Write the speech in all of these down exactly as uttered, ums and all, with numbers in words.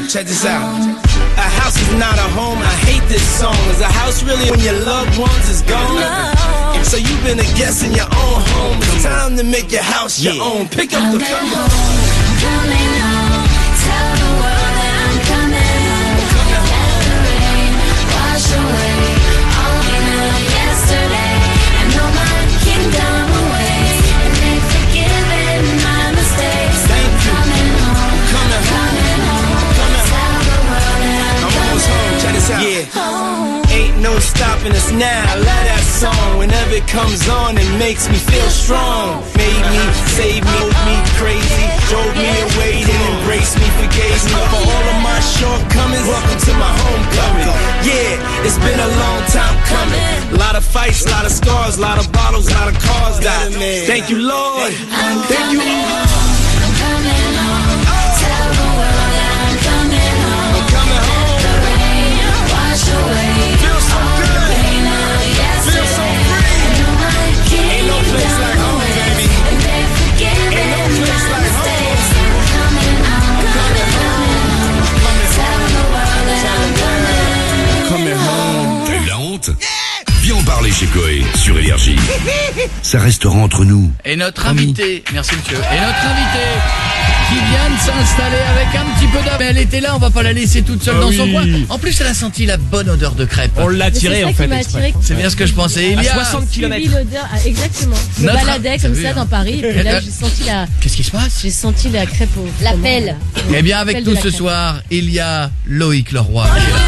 check this out. A house is not a home, I hate this song. Is a house really when your loved ones is gone? And so you've been a guest in your own home. It's time to make your house your yeah. own. Pick up the phone. I'm coming home. Tell the world that I'm coming home. Let the rain wash away all the yesterday. And all my kingdom awaits. And they've forgiven my mistakes. Thank you. Coming home. Coming home. Coming home. Tell the world that I'm, I'm almost home. Check this out. Yeah. Home. Ain't no stopping us now. I love that song. Whenever it comes on, it makes me feel strong. Made me, saved me, me crazy. Drove me away, then embraced me, forgave me for all of my shortcomings. Welcome to my homecoming. Yeah, it's been a long time coming. A lot of fights, a lot of scars, a lot of bottles, a lot of cars died. Thank you, Lord. Thank you, Lord. I'm coming home. Tell the world that I'm coming home. I'm coming home. The rain wash away. Feel so good. Feel so free. Ain't no place like home, baby. Ain't no place like home. I'm coming home. Coming home. Tell the world that I'm coming home. T'as eu la honte? Viens en parler chez Coé sur Énergie. Ça restera entre nous. Et notre invité, merci monsieur, et notre invité qui vient de s'installer avec un petit peu d'âme. Elle était là, on va pas la laisser toute seule ah dans oui. son coin. En plus, elle a senti la bonne odeur de crêpes. On l'a tiré en fait. C'est bien ce que je pensais. Il y a soixante kilomètres. L'odeur, ah, exactement. Je me notre... baladais comme ça dans Paris et puis là j'ai senti la. Qu'est-ce qui se passe? J'ai senti la crêpe au. La pelle. Eh bien, avec nous ce soir, il y a Loïc Leroy. Qui est là.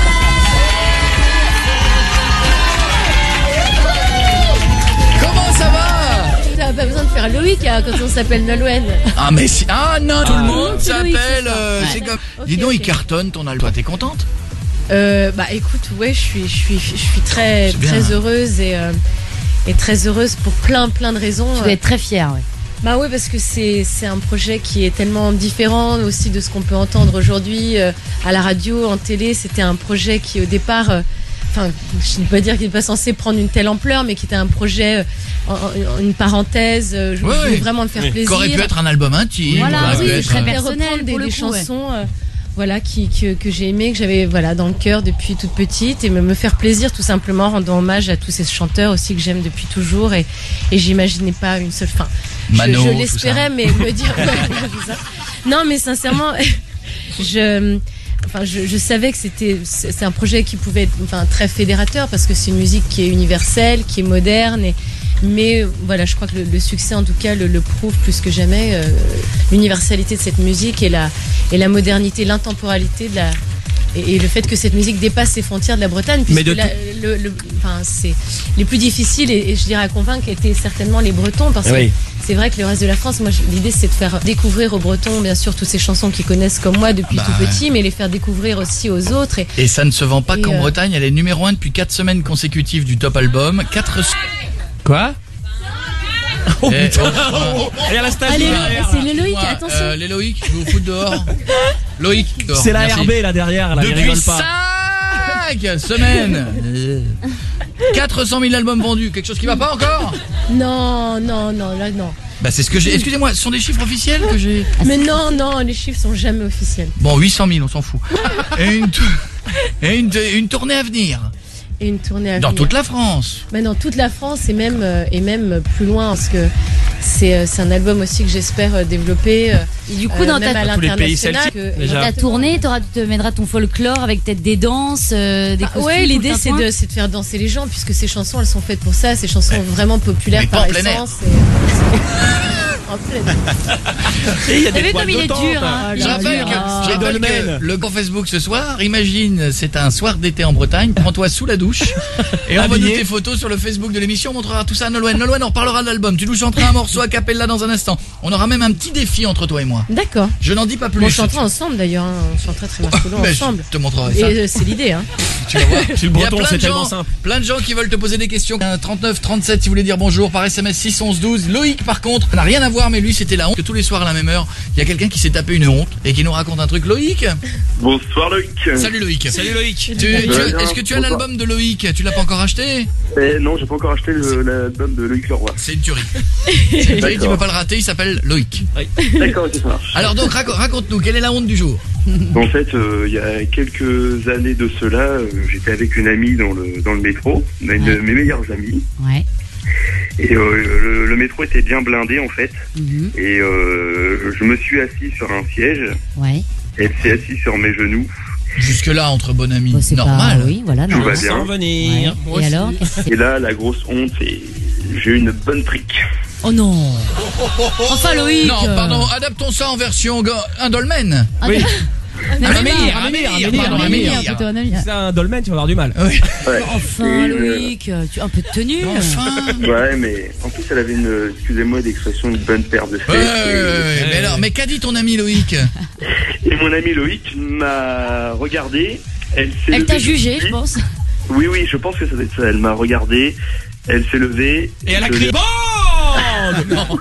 Pas besoin de faire Loïc hein, quand on s'appelle Nolwenn. Ah mais si... ah non, tout le monde s'appelle. Loïc, euh, c'est comme. Okay, dis donc, okay. Il cartonne ton album. Toi, t'es contente? Euh, bah écoute, ouais, je suis, je suis, je suis très, très heureuse et euh, et très heureuse pour plein, plein de raisons. Tu dois être très fière, ouais. Bah ouais, parce que c'est, c'est un projet qui est tellement différent aussi de ce qu'on peut entendre aujourd'hui euh, à la radio, en télé. C'était un projet qui au départ. Euh, Enfin, je ne peux pas dire qu'il n'est pas censé prendre une telle ampleur, mais qui était un projet, euh, une parenthèse. Je oui, voulais oui. vraiment le faire oui. plaisir. Qu'aurait pu être un album intime. Voilà, oui, être... très personnel, des, des coup, chansons, ouais. euh, voilà, qui, que, que j'ai aimé, que j'avais voilà dans le cœur depuis toute petite, et me, me faire plaisir tout simplement, rendant hommage à tous ces chanteurs aussi que j'aime depuis toujours, et, et j'imaginais pas une seule fin. Mano, je, je l'espérais, mais me dire. Non, mais sincèrement, je. Enfin, je, je savais que c'était c'est un projet qui pouvait être enfin très fédérateur parce que c'est une musique qui est universelle, qui est moderne et mais voilà, je crois que le, le succès en tout cas le, le prouve plus que jamais euh, l'universalité de cette musique et la et la modernité, l'intemporalité de la et, et le fait que cette musique dépasse les frontières de la Bretagne puisque la, le, le, enfin c'est les plus difficiles et, et je dirais à convaincre étaient certainement les Bretons parce oui. que c'est vrai que le reste de la France, moi, l'idée c'est de faire découvrir aux Bretons, bien sûr, toutes ces chansons qu'ils connaissent comme moi depuis bah, tout petit, mais les faire découvrir aussi aux autres. Et, et ça ne se vend pas et qu'en euh... Bretagne, elle est numéro un depuis quatre semaines consécutives du top album. quatre... Quoi? Oh et, putain oh, oh, oh. La station, allez, c'est les Loïc, attention. Euh, les Loïc, je vais vous foutre dehors. Loïc, dehors. C'est la merci. R B là derrière, là, depuis il rigole pas. cinq semaines. quatre cent mille albums vendus, quelque chose qui va pas encore? Non, non, non, là non. Bah c'est ce que j'ai. Excusez-moi, ce sont des chiffres officiels que j'ai. Mais non, non, les chiffres sont jamais officiels. Bon, huit cent mille, on s'en fout. Et une, et une, une tournée à venir. Et une tournée à dans venir. toute la France. Mais dans toute la France et même euh, et même plus loin parce que c'est euh, c'est un album aussi que j'espère euh, développer. Euh, et du coup, euh, dans ta tous les pays celtiques, déjà. Ta tournée, tu te mèneras ton folklore avec peut-être des danses, euh, des bah, costumes. Ouais, l'idée c'est de c'est de faire danser les gens puisque ces chansons elles sont faites pour ça, ces chansons ouais. vraiment populaires mais par pas essence. Et, en pleine. Et il y a des vu comme il est dur. Hein. Je rappelle que, je rappelle que le grand Facebook ce soir, imagine, c'est un soir d'été en Bretagne, prends-toi sous la douche et envoie-nous tes photos sur le Facebook de l'émission, on montrera tout ça à Nolwenn. Nolwenn, on reparlera de l'album. Tu nous chanteras un morceau a cappella dans un instant. On aura même un petit défi entre toi et moi. D'accord. Je n'en dis pas plus. On chantera ensemble d'ailleurs, hein. On chantera très marcolo oh, ensemble. Je te montrerai ça. Et euh, c'est l'idée, hein. Tu vas voir. C'est le breton, c'est tellement simple. Plein de gens qui veulent te poser des questions. trente-neuf trente-sept si vous voulez dire bonjour par S M S six onze douze. Loïc par contre n'a rien à voir soir, mais lui c'était la honte. Que tous les soirs à la même heure, il y a quelqu'un qui s'est tapé une honte et qui nous raconte un truc. Loïc. Bonsoir Loïc. Salut Loïc. Salut Loïc. Tu, tu, est-ce que tu as l'album de Loïc? Tu l'as pas encore acheté? Eh, non, j'ai pas encore acheté le- l'album de Loïc Leroy. C'est une tuerie. C'est une tuerie, tu peux pas le rater, il s'appelle Loïc. D'accord, ok, ça marche. Alors donc raco- raconte-nous, quelle est la honte du jour? En fait, euh, il y a quelques années de cela, euh, j'étais avec une amie dans le dans le métro, une de mes meilleures amies, Ouais. et euh, le, le métro était bien blindé en fait, Mhm. et euh, je me suis assis sur un siège, Ouais. elle s'est assise sur mes genoux, Jusque là entre bonnes amies, Bon, c'est normal. pas. Oui, voilà. tout normal. va bien. Sans venir. Ouais. Et alors qu'est-ce que c'est Et là, la grosse honte, c'est j'ai eu une bonne trique. Oh non. Enfin Loïc. Non, pardon, adaptons ça en version go- un dolmen. Ah, Oui. Un Un ami, amir, un un amir, amir, un pardon, un un ami, amir. plutôt un ami. C'est un dolmen, tu vas avoir du mal. Oui. Ouais. Enfin Et, euh, Loïc, tu un peu de tenue. Enfin. Ouais, mais en plus, elle avait une, excusez-moi d'expression, une bonne paire de fesses. Ouais, ouais, et- ouais, ouais. Mais alors, mais qu'a dit ton ami Loïc? Et mon ami Loïc m'a regardé. Elle, s'est Elle t'a levée jugé, tout de je suite. pense. Oui, oui, je pense que ça doit être ça. Elle m'a regardé, elle s'est levée. Et elle a je crié l'ai- BONDE. Non.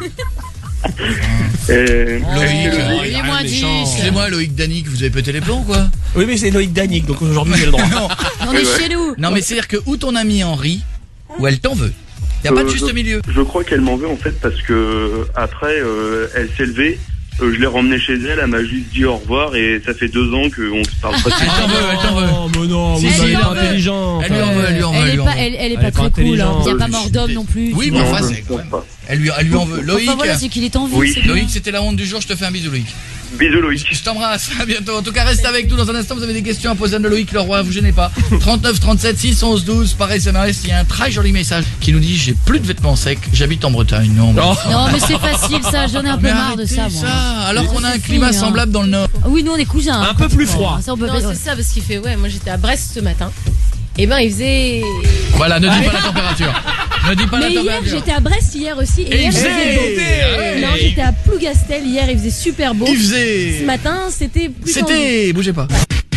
Euh, Loïc, elle s'est euh, levée. Il est moins méchant. dix. Excusez-moi Loïc Danique, vous avez pété les plombs quoi? Oui, mais c'est Loïc Danique, donc aujourd'hui j'ai le droit. Non, On est chez nous. non mais c'est-à-dire que ou ton ami en rit, ou elle t'en veut. Y a pas de Euh, juste je- milieu. Je crois qu'elle m'en veut en fait parce que après, euh, elle s'est levée. euh, je l'ai ramenée chez elle, elle m'a juste dit au revoir et ça fait deux ans qu'on se parle pas. Elle t'en veut, elle t'en veut. Oh, mais non, Si, vous si, allez elle pas en veut. intelligent. Elle lui en veut, elle lui en veut, Elle elle est lui en pas, veut. elle, elle est Elle pas est très pas cool. Hein. intelligente. Il y a pas Euh, mort d'homme non plus. Oui, tu mais vois. enfin, je c'est ne quand pense même. pas. Elle lui, elle lui en veut. Loïc, Enfin voilà, c'est qu'il est en vie. oui, c'est bien. Loïc, c'était la honte du jour. Je te fais un bisou, Loïc. Bisous Loïc. Je t'embrasse, à bientôt. En tout cas, reste avec nous dans un instant. Vous avez des questions à poser à Loïc Leroy, vous gênez pas. trente-neuf trente-sept six onze douze par S M S. Il y a un très joli message qui nous dit: j'ai plus de vêtements secs, j'habite en Bretagne. Non, mais- Oh. Non, mais c'est facile ça. J'en ai un peu Mais marre de arrêtez ça, moi. alors qu'on a un C'est climat fou, hein. semblable dans le Nord. Ah oui, nous on est cousins. Un peu plus froid. Ça, on peut Non, pas- c'est ça, parce qu'il fait, ouais, moi j'étais à Brest ce matin. Et ben, il faisait. Voilà, ne dis pas la température. Ne dis pas Mais la hier, température. j'étais à Brest hier aussi. Et, Et hier, il faisait beau. Ah ouais. Non, j'étais à Plougastel hier, il faisait super beau. Il faisait. Ce matin, c'était plus tendu. C'était. Bougez pas.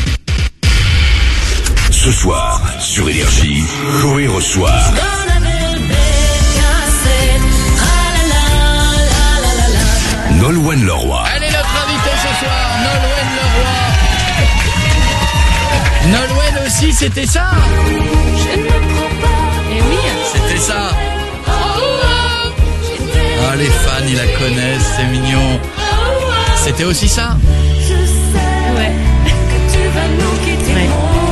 Ce soir, sur Énergie, Coé reçoit Nolwenn Leroy. Elle est notre invitée ce soir, Nolwenn Leroy. Nolwenn aussi, c'était ça. Et oui. C'était ça. Ah, les fans, ils la connaissent, c'est mignon. C'était aussi ça. Ouais. Ouais.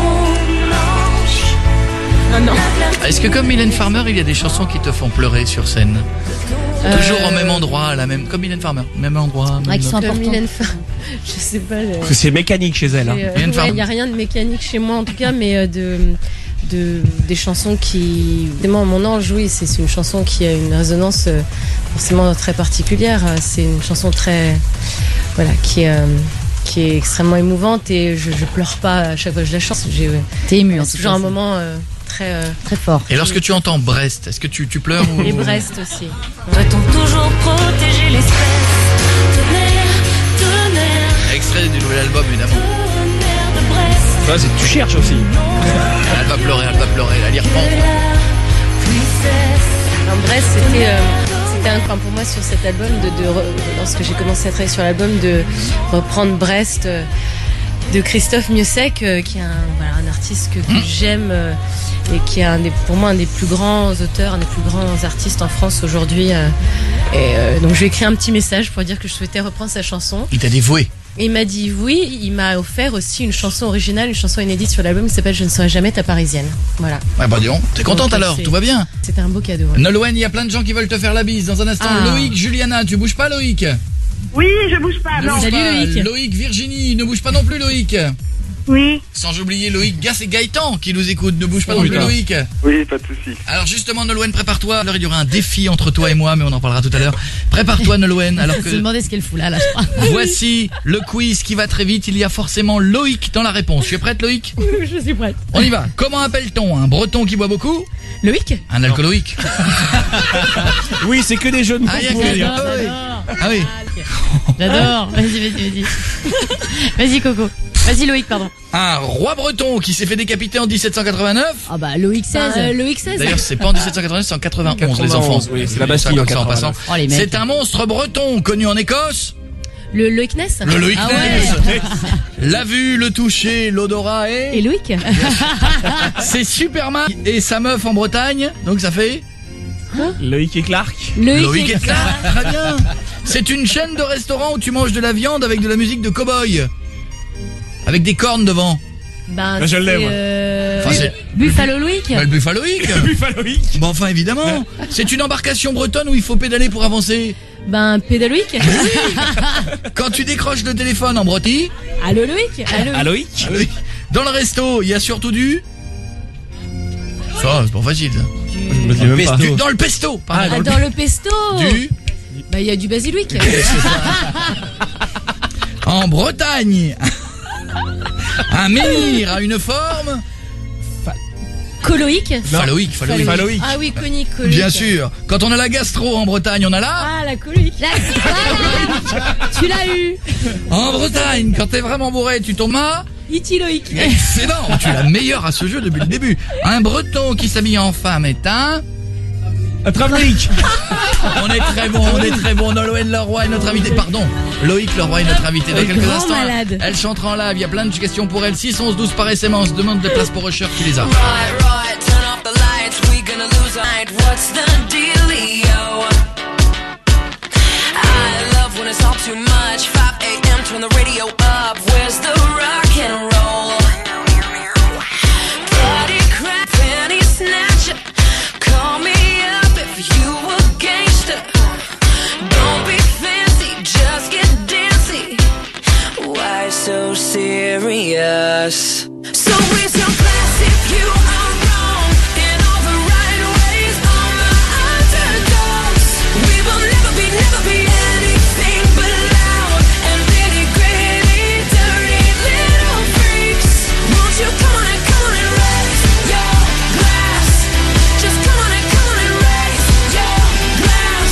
Non, non. Est-ce que comme Mylène Farmer, il y a des chansons qui te font pleurer sur scène? Euh, Toujours au même endroit, à la même, comme Mylène Farmer, même endroit. Ah, même qui sont note. Comme importants. Mylène Farmer. Je sais pas. le- Parce que c'est mécanique chez elle. Hein. Euh, Mylène ouais, Farmer. il n'y a rien de mécanique chez moi en tout cas, mais euh, de, de des chansons qui, évidemment, Mon Ange, oui, c'est c'est une chanson qui a une résonance euh, forcément très particulière. C'est une chanson très, voilà, qui est euh, qui est extrêmement émouvante et je, je pleure pas à chaque fois que je la chante. J'ai euh, T'es ému en c'est tout toujours cas. un moment euh, très euh, Très fort. Et lorsque tu entends Brest, est-ce que tu, tu pleures ou... et Brest aussi. Doit-on toujours protéger l'espèce? Tonnerre, tonnerre, Extrait du nouvel album, évidemment. tonnerre de Brest. Ouais, c'est- tu cherches aussi. Elle va pleurer, elle va pleurer, elle va y reprendre. En Brest, c'était euh, c'était un enfin, pour moi sur cet album de, de re- lorsque j'ai commencé à travailler sur l'album de reprendre Brest euh, de Christophe Mieusec euh, qui est un, voilà, un artiste que, que j'aime euh, et qui est un des, pour moi un des plus grands auteurs, un des plus grands artistes en France aujourd'hui. euh, et euh, donc je lui ai écrit un petit message pour dire que je souhaitais reprendre sa chanson. Il t'a dévoué. Et il m'a dit oui, il m'a offert aussi une chanson originale, une chanson inédite sur l'album qui s'appelle Je ne serai jamais ta parisienne. Voilà, Ouais, bah dis donc, t'es contente Donc, alors, c'est- tout va bien. c'était un beau cadeau. ouais. Nolwenn, il y a plein de gens qui veulent te faire la bise. Dans un instant, Ah. Loïc, Juliana, tu bouges pas Loïc? Oui, je bouge pas, Ne non. bouge Salut, pas. Loïc. Loïc, Virginie, ne bouge pas non plus Loïc. Oui. Sans oublier Loïc, Gas et Gaëtan qui nous écoutent. Ne bouge pas Oh, non plus putain. Loïc. Oui, pas de souci. Alors justement Nolwenn, prépare-toi. Alors il y aura un défi entre toi et moi, mais on en parlera tout à l'heure. Prépare-toi Nolwenn, alors Je me que demandais ce qu'elle fout là, là, je crois. voici le quiz qui va très vite. Il y a forcément Loïc dans la réponse. Tu es prête Loïc? Je suis prête. On y va. Comment appelle-t-on un breton qui boit beaucoup? Loïc? Un alcooloïque. Oui, c'est que des jeux de mots Ah, il y a pour que- dire. J'adore, Ah oui. j'adore. J'adore. Vas-y, vas-y, vas-y. Vas-y, Coco. Vas-y Loïc, pardon. Un roi breton qui s'est fait décapiter en dix-sept cent quatre-vingt-neuf. Ah bah Loïc seize. Bah, euh, Loïc seize. D'ailleurs, c'est pas en dix-sept cent quatre-vingt-neuf, c'est en quatre-vingt-onze, les enfants. Oui, c'est la Ça Bastille comme en ça en passant. quatre-vingt-neuf. Oh, les mecs. C'est un monstre breton connu en Écosse. Le Loïc Ness. Le Loïc Ah Ness. La vue, le toucher, l'odorat et... Et Loïc. C'est Superman et sa meuf en Bretagne. Donc ça fait... Loïc et Clark. Loïc, Loïc et Clark. Très bien. C'est une chaîne de restaurants où tu manges de la viande avec de la musique de cow-boy. Avec des cornes devant. Ben, Bah, je l'ai, c'est, moi. euh, Enfin, c'est... Buffalo Loïc. Bah, le Buffaloïc. Buffaloïc. Bon, enfin, évidemment. C'est une embarcation bretonne où il faut pédaler pour avancer. Ben, Pédaloïc. Quand tu décroches le téléphone en Bretagne, Allô Loïc. Allô. Aloïc. dans le resto, il y a surtout du... Ça, c'est pas facile, ça. Je me dis même pas. Du- Dans le pesto, pardon. Ah, dans le pesto. Du... Bah, il y a du basilic. En Bretagne, un menhir a une forme... Coloïc. Phalloïque, phalloïque. Phalloïque. Ah oui, conique, colique. Bien sûr. Quand on a la gastro en Bretagne, on a là... Ah, la colique. Voilà. Tu l'as eu. En Bretagne, quand t'es vraiment bourré, tu tombes à... Itiloïc. Excellent. Tu es la meilleure à ce jeu depuis le début. Un breton qui s'habille en femme est un... Un Travloïc. On est très bon, on est très bon. Nolwenn Leroy est notre invité. Pardon, Loïc Leroy est notre invité. Dans Le quelques grand instants, malade. elle chantera en live. Il y a plein de questions pour elle. six, onze, douze par S M S. On se demande des places pour Usher qui les a. Right, right, turn off the lights, we gonna lose our night. What's the dealio? I love when it's all too much. five a.m. turn the radio up. Where's the rock and roll? Party crap, penny snatcher. Call me up if you a gangster. Don't be fancy, just get dancy. Why so serious? So raise your glass if you are wrong in all the right ways. On the underdogs, we will never be, never be anything but loud and nitty gritty, dirty little freaks. Won't you come on and come on and raise your glass? Just come on and come on and raise your glass.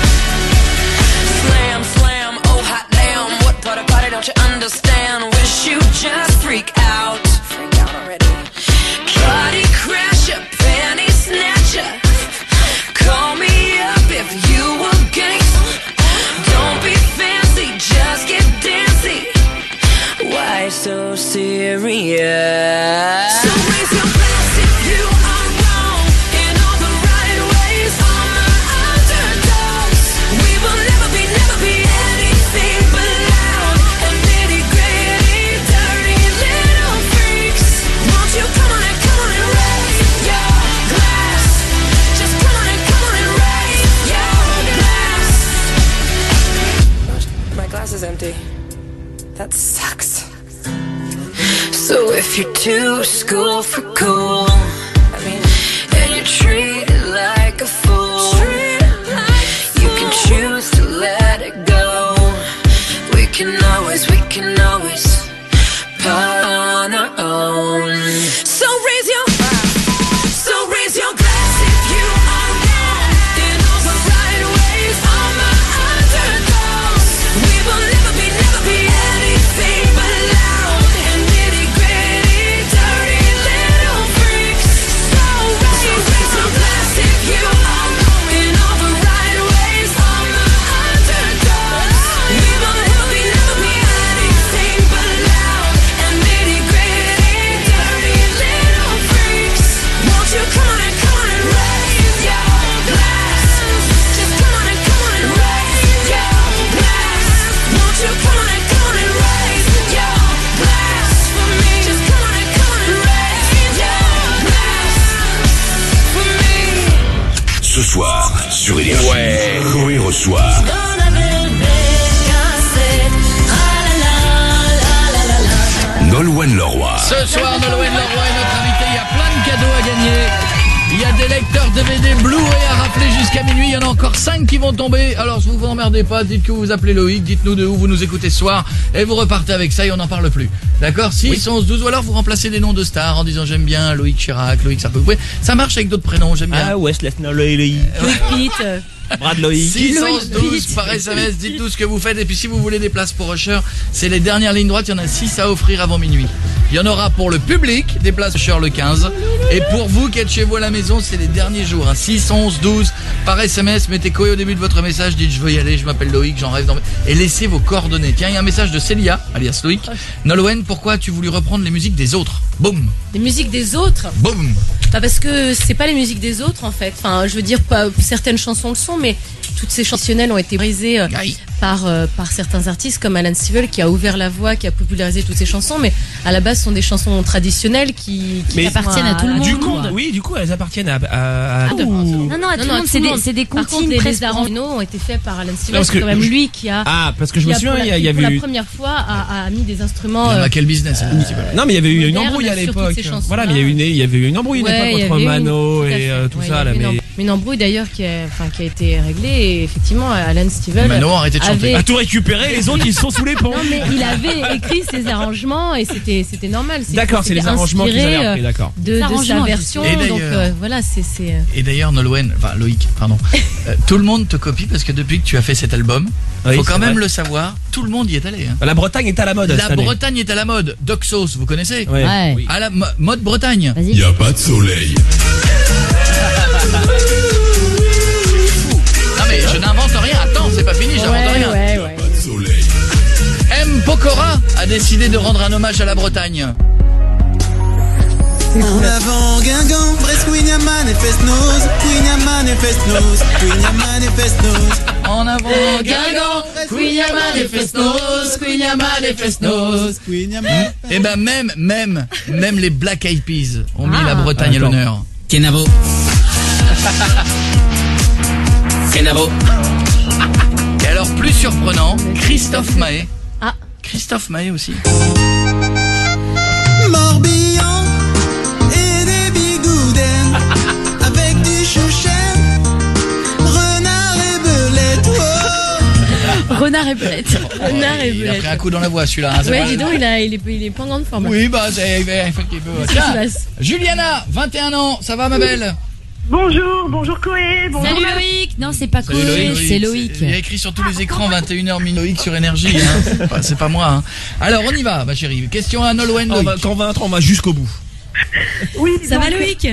Slam, slam, oh hot damn, what part of party don't you understand? Wish you just freak out. Freak out already. Party crasher, penny snatcher. Call me up if you a gangster. Don't be fancy, just get dancy. Why so serious? So raise your glass if you are wrong in all the right ways. On the underdogs, we will never be, never be anything but loud and nitty gritty, dirty little freaks. Won't you come on and come on and raise your glass? Just come on and come on and raise your glass. My glass is empty. That sucks. So if you're too school for cool, I mean, and you're treated like a fool, you can choose to let it go. We can always, we can always part on our own. So raise your, so raise your glass if you are wrong in all the right ways. On the underdogs, we will never be, never be anything but loud and nitty gritty, dirty little freaks. So raise, so raise your glass if you are wrong in all the right ways. On the underdogs, we will never be, never be anything but loud and nitty gritty, dirty little freaks. Won't you come on and come on and raise your glass? Just come on and come on and raise your glass. Won't you come on and come on and raise your glass for me? Just come on and come on and raise your glass for me. Ce soir, sur Énergie, ouais. Coé reçoit Dans la bébé cassette, ah la la la la la la. Nolwenn Leroy. Ce soir, Nolwenn Leroy est notre invité. Il y a plein de cadeaux à gagner. Il y a des lecteurs D V D Blu-ray à rappeler jusqu'à minuit. Il y en a encore cinq qui vont tomber. Alors, vous vous emmerdez pas. Dites que vous vous appelez Loïc. Dites-nous de où vous nous écoutez ce soir. Et vous repartez avec ça et on n'en parle plus. D'accord? six, onze, douze. Ou alors vous remplacez des noms de stars en disant j'aime bien Loïc Chirac, Loïc ça peut. Ça marche avec d'autres prénoms. J'aime bien. Ah, Wesley Loïc. Loïc Pitt. Brad Loïc. six, onze, douze par S M S. Dites-nous ce que vous faites. Et puis si vous voulez des places pour Usher, c'est les dernières lignes droites. Il y en a six à offrir avant minuit. Il y en aura pour le public, des places Usher le quinze. Et pour vous qui êtes chez vous à la maison, c'est les derniers jours. Hein. six, onze, douze par S M S. Mettez Koé au début de votre message. Dites je veux y aller, je m'appelle Loïc, j'en rêve. Dans... Et laissez vos coordonnées. Tiens, il y a un message de Célia, alias Loïc. Nolwenn, pourquoi as-tu voulu reprendre les musiques des autres? Boum. Les musiques des autres? Boum. Bah parce que c'est pas les musiques des autres en fait. Enfin, je veux dire, pas certaines chansons le sont, mais toutes ces chansonnelles ont été brisées euh, par euh, par certains artistes comme Alan Stivell qui a ouvert la voie, qui a popularisé toutes ces chansons, mais à la base ce sont des chansons traditionnelles qui, qui appartiennent à, à tout le monde. Du coup, oui, du coup, elles appartiennent à. à, à... Ah, non, non, à tout le monde. C'est des, c'est des comptines. Les, les arrangements ont été faits par Alan Stivell. C'est quand même je... lui qui a. Ah, parce que je me souviens, il y, a, il y avait pour eu. la première fois a, a mis des instruments. Il y a quel business euh, Non, mais il y avait eu une embrouille à l'époque. Voilà, mais il y a eu une, il y avait eu une embrouille à l'époque entre Mano et tout ça là, mais. Mais une embrouille d'ailleurs qui a, enfin, qui a été réglée et effectivement Alan Stivell Mano a arrêté de chanter. A tout récupéré, les autres ils sont sous les ponts. Non mais il avait écrit ses arrangements et c'était c'était normal. D'accord, c'est les arrangements qu'ils avaient appris, d'accord. De, de sa version. Donc euh, voilà, c'est c'est. Et d'ailleurs Nolwenn, enfin Loïc, pardon. euh, tout le monde te copie parce que depuis que tu as fait cet album, oui, faut quand même vrai. le savoir, tout le monde y est allé. Hein. La Bretagne est à la mode. La Bretagne est à la mode. Doxos, vous connaissez? Ouais. Ouais. Oui. À la mo mode Bretagne. Il y a pas de soleil. Non mais je n'invente rien. Attends, c'est pas fini, j'invente ouais, rien. Ouais, ouais. Pas de soleil. M. Pokora a décidé de rendre un hommage à la Bretagne. En avant Guingamp, Brest, Queen manifeste nos, Queen manifeste nos, Queen manifeste nos. En avant Guingamp, Queen manifeste nos, Queen manifeste nos. Et ben même, même, même les Black Eyed Peas ont mis ah. la Bretagne à l'honneur. Kenavo. Kenavo. Et alors plus surprenant, Christophe Maé. Ah. Christophe Maé aussi. Morbihan et des bigoudens avec du chouchen, renard et belette. Oh. Renard et belette. Renard et belette. Il a pris un coup dans la voix celui-là. Hein, ouais, dis donc, il, a, il, est, il est pas en grande forme. Oui, bah c'est effectivement. Tiens, Juliana, vingt et un ans, ça va ma belle? Bonjour, bonjour Koé, bonjour. Salut Loïc. Non, c'est pas Koé, c'est Loïc. Il y a écrit sur tous les écrans vingt et une heures Loïc sur Énergie. Hein. Enfin, c'est pas moi. Hein. Alors on y va, ma chérie. Question à Nolwenn. On va convaincre, on va jusqu'au bout. Oui. Ça va Loïc?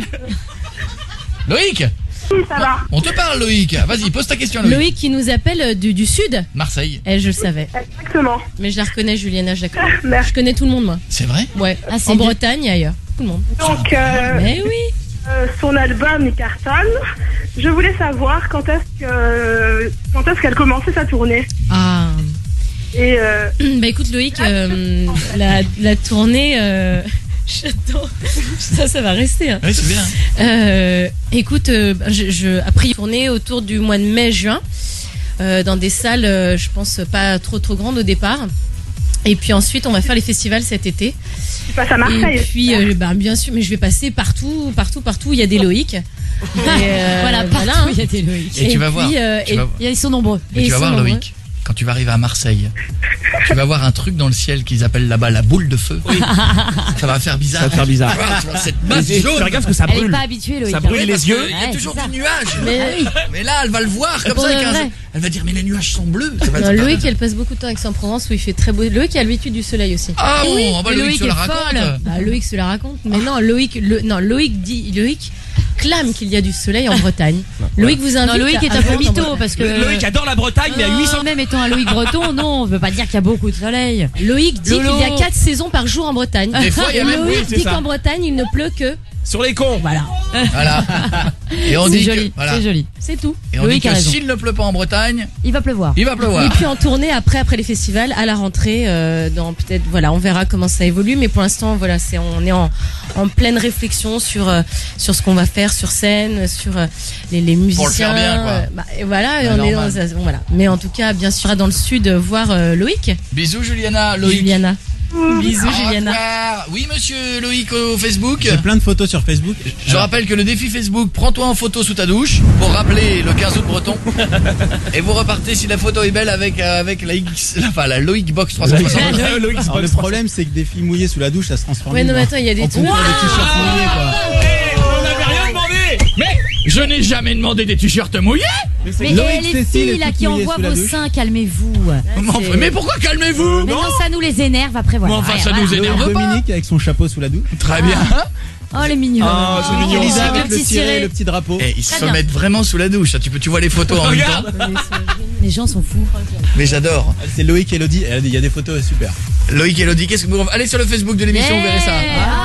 Loïc? Oui, ça va. On te parle Loïc. Vas-y, pose ta question Loïc. Loïc qui nous appelle du, du sud. Marseille. Eh, je le savais. Exactement. Mais je la reconnais, Juliana, je la connais. Merci. Je connais tout le monde moi. C'est vrai? Ouais. Ah, en Bretagne et ailleurs. Tout le monde. Donc. Euh... Mais oui. Euh, son album cartonne. Je voulais savoir quand est-ce que quand est-ce qu'elle commençait sa tournée. Ah. Et euh... bah écoute Loïc, euh, la, la tournée, euh... j'adore. Ça, ça va rester. Hein. Oui, c'est bien. Euh, écoute, euh, je, je après tournée autour du mois de mai-juin euh, dans des salles, euh, je pense pas trop trop grandes au départ. Et puis ensuite, on va faire les festivals cet été. Tu passes à Marseille. Et puis, euh, bah, bien sûr, mais je vais passer partout, partout, partout. Il y a des Loïc. Et euh, voilà, partout voilà, hein. Il y a des Loïc. Et, et tu vas puis, voir. Euh, tu et, vas... Ils sont nombreux. Et, et tu vas voir nombreux. Loïc. Quand tu vas arriver à Marseille, tu vas voir un truc dans le ciel qu'ils appellent là-bas la boule de feu. Oui. Ça va faire bizarre. Ça va faire bizarre. Ah, tu vois, cette masse jaune. Regarde parce que ça brûle. Elle est pas habituée Loïc. Ça brûle oui, les yeux. Il y a ouais, toujours des nuages. Mais, oui. mais là, elle va le voir comme ça. Un... Elle va dire mais les nuages sont bleus. Ça va non, Loïc, elle passe beaucoup de temps avec Aix-en-Provence où il fait très beau. Loïc a l'habitude du soleil aussi. Ah bon, oui, bah, Loïc, Loïc se la raconte. Bah, Loïc se la raconte. Mais non, Loïc, le, non, Loïc dit, Loïc clame qu'il y a du soleil en Bretagne. Loïc vous invite. Non, Loïc est un peu mytho parce que Loïc adore la Bretagne, mais à huit cents. Même étant un Loïc breton, non, on veut pas dire qu'il y a beaucoup de soleil. Loïc dit Lolo. qu'il y a quatre saisons par jour en Bretagne. Des fois, il y a même Loïc dit qu'en Bretagne, il ne pleut que sur les cons. Voilà. Voilà. Et on c'est dit joli, que voilà. C'est joli. C'est tout. Et on Loïc dit que s'il ne pleut pas en Bretagne, il va pleuvoir. Il va pleuvoir. Et puis en tournée après après les festivals à la rentrée euh, dans peut-être voilà, on verra comment ça évolue mais pour l'instant voilà, c'est on est en en pleine réflexion sur euh, sur ce qu'on va faire sur scène, sur euh, les les musiciens. Pour le faire bien quoi. Euh, bah, et voilà, bah, on est dans, voilà. Mais en tout cas, bien sûr dans le sud voir euh, Loïc. Bisous Juliana, Loïc. Juliana. Bisous, Juliana. Oui, monsieur Loïc au Facebook. J'ai plein de photos sur Facebook. Je Alors. rappelle que le défi Facebook, prends-toi en photo sous ta douche pour rappeler le quinze août breton. Et vous repartez si la photo est belle avec euh, avec la X, enfin la Loïc Box trois cent soixante. Alors, le problème c'est que des filles mouillées sous la douche, ça se transforme. Ouais, non, mais attends, il y a des trucs. Wow des t-shirts mouillés, quoi. Hey, on n'avait rien demandé. Mais je n'ai jamais demandé des t-shirts mouillés. Mais, mais Loïc, les filles là qui envoient vos seins, calmez-vous. Mais, mais pourquoi calmez-vous? Mais non, ça nous les énerve après voilà. Mais enfin, ça nous énerve pas. Dominique avec son chapeau sous la douche. Très bien. Oh les mignons. Oh, c'est mignon. Elisa avec le le petit ciré, le petit drapeau. Et ils se mettent vraiment sous la douche. Tu peux, tu vois les photos en même temps. Les gens sont fous. Mais j'adore. C'est Loïc et Elodie. Il y a des photos super. Loïc et Elodie, qu'est-ce que vous allez sur le Facebook de l'émission, yeah. vous verrez ça.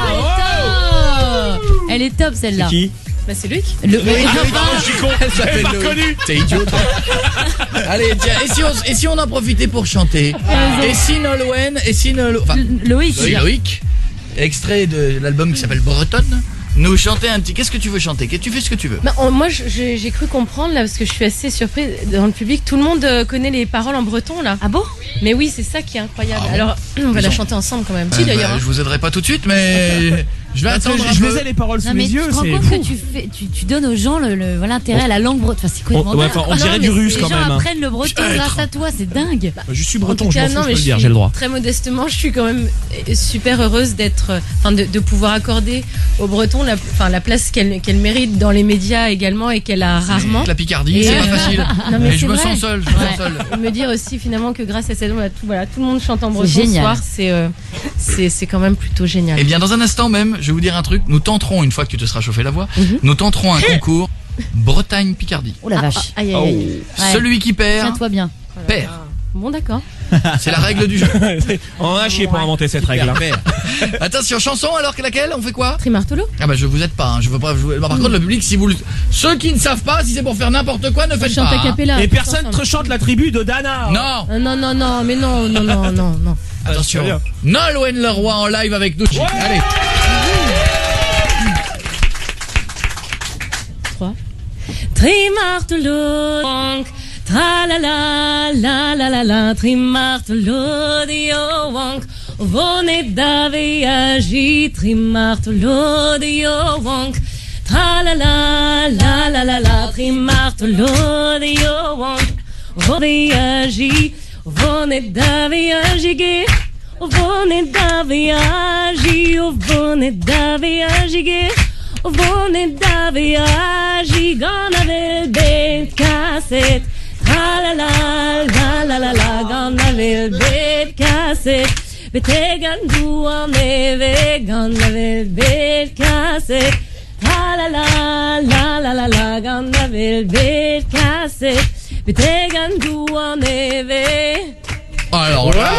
Ah, oh elle est top celle-là. C'est qui? Bah c'est Loïc. Le... Ah, oui, non, je suis con. Elle s'appelle Loïc. T'es idiot. Allez, tiens. Et si on, et si on en profitait pour chanter? Et si Nolwenn, et si Nolo... enfin, Loïc. Loïc. Loïc. Extrait de l'album qui s'appelle Bretonne. Nous chanter un petit. Qu'est-ce que tu veux chanter? Tu fais ce que tu veux. Bah, on, moi, j'ai cru comprendre là parce que je suis assez surprise dans le public. Tout le monde connaît les paroles en breton là. Ah bon? Mais oui, c'est ça qui est incroyable. Ah bon. Alors, on va Ils la ont... chanter ensemble quand même. Euh, Si d'ailleurs. Bah, hein. je vous aiderai pas tout de suite, mais je vais attendre. Je, je les ai les paroles non, sous mais les yeux. Tu te rends compte que tu fais, tu, tu donnes aux gens le, le voilà, intérêt à la langue bretonne. Enfin, c'est quoi on, ouais, enfin, on dirait non, du russe quand même. même. Les gens hein. apprennent le breton grâce à toi, c'est dingue. Bah, je suis breton, je cas, m'en fous, non, je mais peux le je dire, suis j'ai le droit. Très modestement, je suis quand même super heureuse d'être, enfin, de, de pouvoir accorder au breton la, enfin, la place qu'elle qu'elle mérite dans les médias également et qu'elle a rarement. La Picardie, Et c'est euh... pas facile. Non, mais et je me vrai. sens seul. Je me sens seul. Et me dire aussi finalement que grâce à cette tout, voilà, tout le monde chante en breton ce génial. soir, c'est euh, c'est quand même plutôt génial. Eh bien, dans un instant même, je vais vous dire un truc. Nous tenterons, une fois que tu te seras chauffé la voix, mm-hmm. nous tenterons un concours Bretagne-Picardie. Oh la vache. Ah, aïe, aïe, aïe. Oh. Ouais. Celui qui perd. Tiens-toi bien. Perd. Bon, d'accord. C'est la règle du jeu. On a chié pour inventer cette règle. Hein. Attention, chanson, alors que laquelle? On fait quoi? Trimartolo. Ah bah je vous aide pas, hein. Je veux pas. Je veux... Par mm. contre, le public, si vous le... ceux qui ne savent pas, si c'est pour faire n'importe quoi, ne faites pas. Hein. Et personne ne chante la tribu de Dana. Non. Euh, non, non, non, mais non, non, non, non, non. Attention. Nolwenn Leroy en live avec nous. Ouais. Allez. trois. Trimartolo. Tra la la la la la la Trimartolo dio wonk Vone dave agi Trimartolo dio wonk Tra la la la la la la Trimartolo dio wonk Vone agi Vone dave agi ge Vone dave agi Vone dave agi ge Vone dave agi Gonna vil be cassette La la la la la la la Gonna vil be cassette Betegan du an eve Gonna vil be cassette La la la la la la la Gonna vil be cassette Betegan du an eve. Alors là.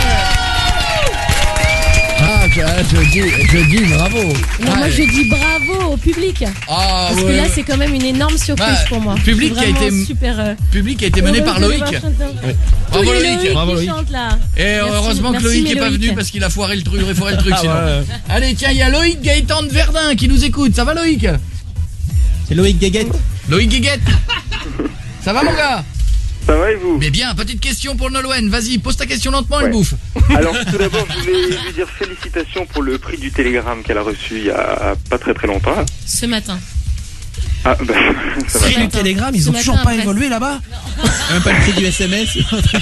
Ah, je, je dis, je dis bravo. Non, ah, moi je dis bravo au public. Ah, parce ouais. que là c'est quand même une énorme surprise bah, pour moi. Public qui a été super. Euh... Public qui a été mené par Loïc. Oui. Bravo Loïc. Loïc. Bravo Loïc. Chante, là. Et merci, heureusement que Loïc n'est pas venu parce qu'il a foiré le truc, il aurait foiré le truc sinon. Ah, ouais. Allez tiens, il y a Loïc Gaëtan de Verdun qui nous écoute. Ça va Loïc? C'est Loïc Guéguette. Loïc Guéguette. Ça va mon gars? Ça va et vous? Mais bien, petite question pour Nolwenn. Vas-y, pose ta question lentement, ouais. Elle bouffe. Alors tout d'abord, je voulais lui dire félicitations pour le prix du Télégramme qu'elle a reçu il y a pas très très longtemps. Ce matin. Ah bah ça va. Le Télégramme, ils ont toujours pas évolué là-bas. Même pas le prix du S M S.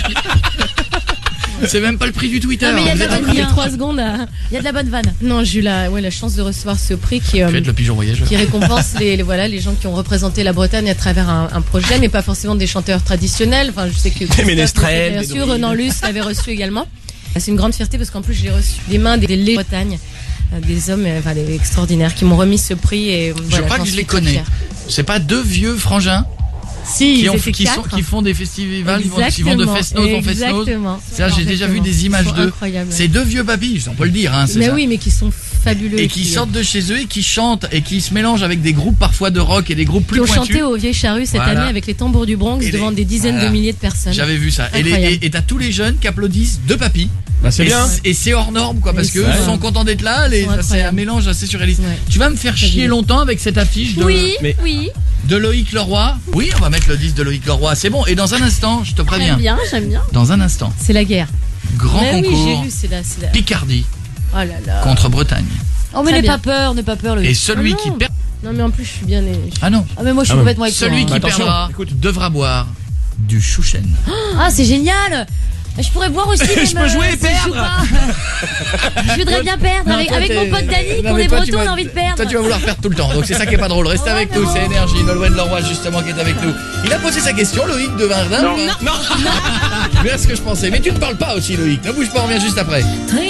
C'est même pas le prix du Twitter. Non, mais il y a de la bonne trois secondes. À... Il y a de la bonne vanne. Non, j'ai eu la, ouais, la chance de recevoir ce prix qui, euh, le pigeon voyageur. qui récompense les, les, voilà, les gens qui ont représenté la Bretagne à travers un, un projet, mais pas forcément des chanteurs traditionnels. Enfin, je sais que des ménestrels, bien sûr, Renan Luce l'avait reçu également. C'est une grande fierté parce qu'en plus, je l'ai reçu des mains des lait de Bretagne, des hommes, enfin, des extraordinaires qui m'ont remis ce prix. Et je voilà, crois que je les connais. C'est pas deux vieux frangins. Si, qui, ont, qui, sont, qui font des festivals, exactement, qui vont de Fest-Noz en Fest-Noz. Ça, j'ai déjà vu des images d'eux. C'est deux vieux papis, on peut le dire. Hein, mais ça. oui, mais qui sont fabuleux. Et qui sortent de chez eux et qui chantent et qui se mélangent avec des groupes parfois de rock et des groupes plus pointus. Qui ont pointus. chanté au Vieille Charrue cette voilà. année avec les tambours du Bronx et devant les... des dizaines voilà. de milliers de personnes. J'avais vu ça. Incroyable. Et t'as tous les jeunes qui applaudissent deux papis. Bah c'est et bien. Et c'est hors norme quoi, parce qu'eux sont contents d'être là. Les, c'est un mélange assez surréaliste. Ouais. Tu vas me faire chier longtemps avec cette affiche de. Oui, mais... oui. De Loïc Leroy. Oui, on va mettre le disque de Loïc Leroy. C'est bon. Et dans un instant, je te préviens. J'aime bien, j'aime bien. Dans un instant. C'est la guerre. grand Mais concours oui, j'ai lu, c'est là, c'est là. Picardie Oh là là. contre Bretagne. Oh mais Très n'aie bien. pas peur, n'aie pas peur. Le... Et celui Ah qui non. perd... Non mais en plus je suis bien. je- Ah non. Ah mais moi je suis Ah ouais. complètement avec toi. Celui hein. qui Bah, attention, perdra écoute. devra boire du chouchen. Ah c'est génial. Je pourrais boire aussi. Je même, peux jouer euh, et si je joue perdre. pas. Je voudrais bien perdre. Non, avec toi, avec t'es- mon pote Dani, Non, qu'on mais est toi, tu breton, on vas- a envie de perdre. Toi tu vas vouloir perdre tout le temps, donc c'est ça qui est pas drôle. Restez Ouais, avec mais nous, bon. c'est Énergie. Nolwenn Leroy justement qui est avec nous. Il a posé sa question, Loïc de Verdun. Non. non. Bien ce que je pensais. Mais tu ne parles pas aussi, Loïc. Ne bouge pas, on revient juste après.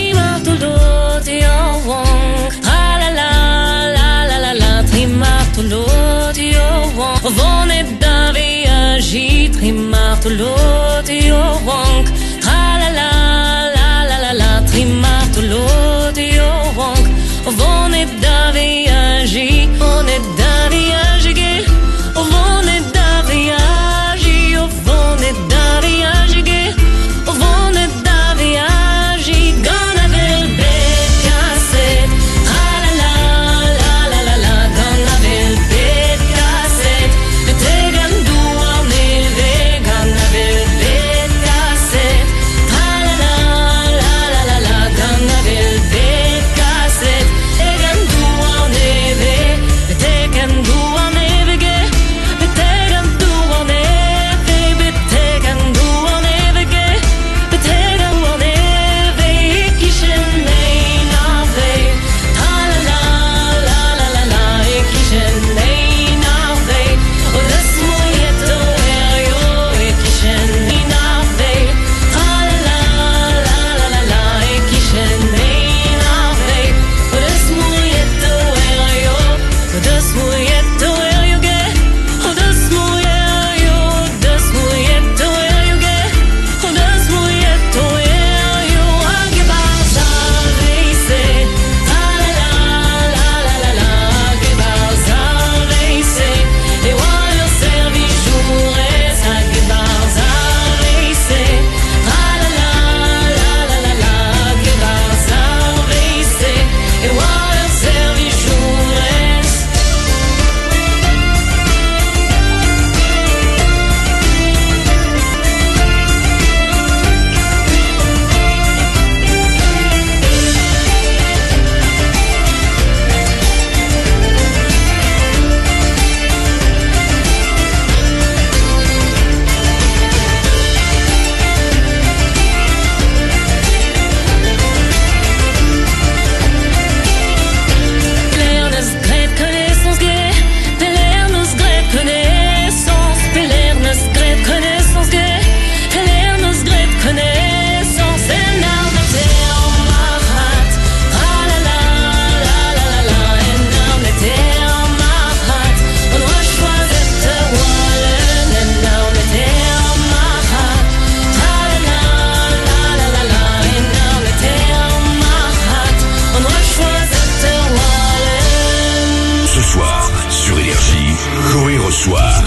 soir.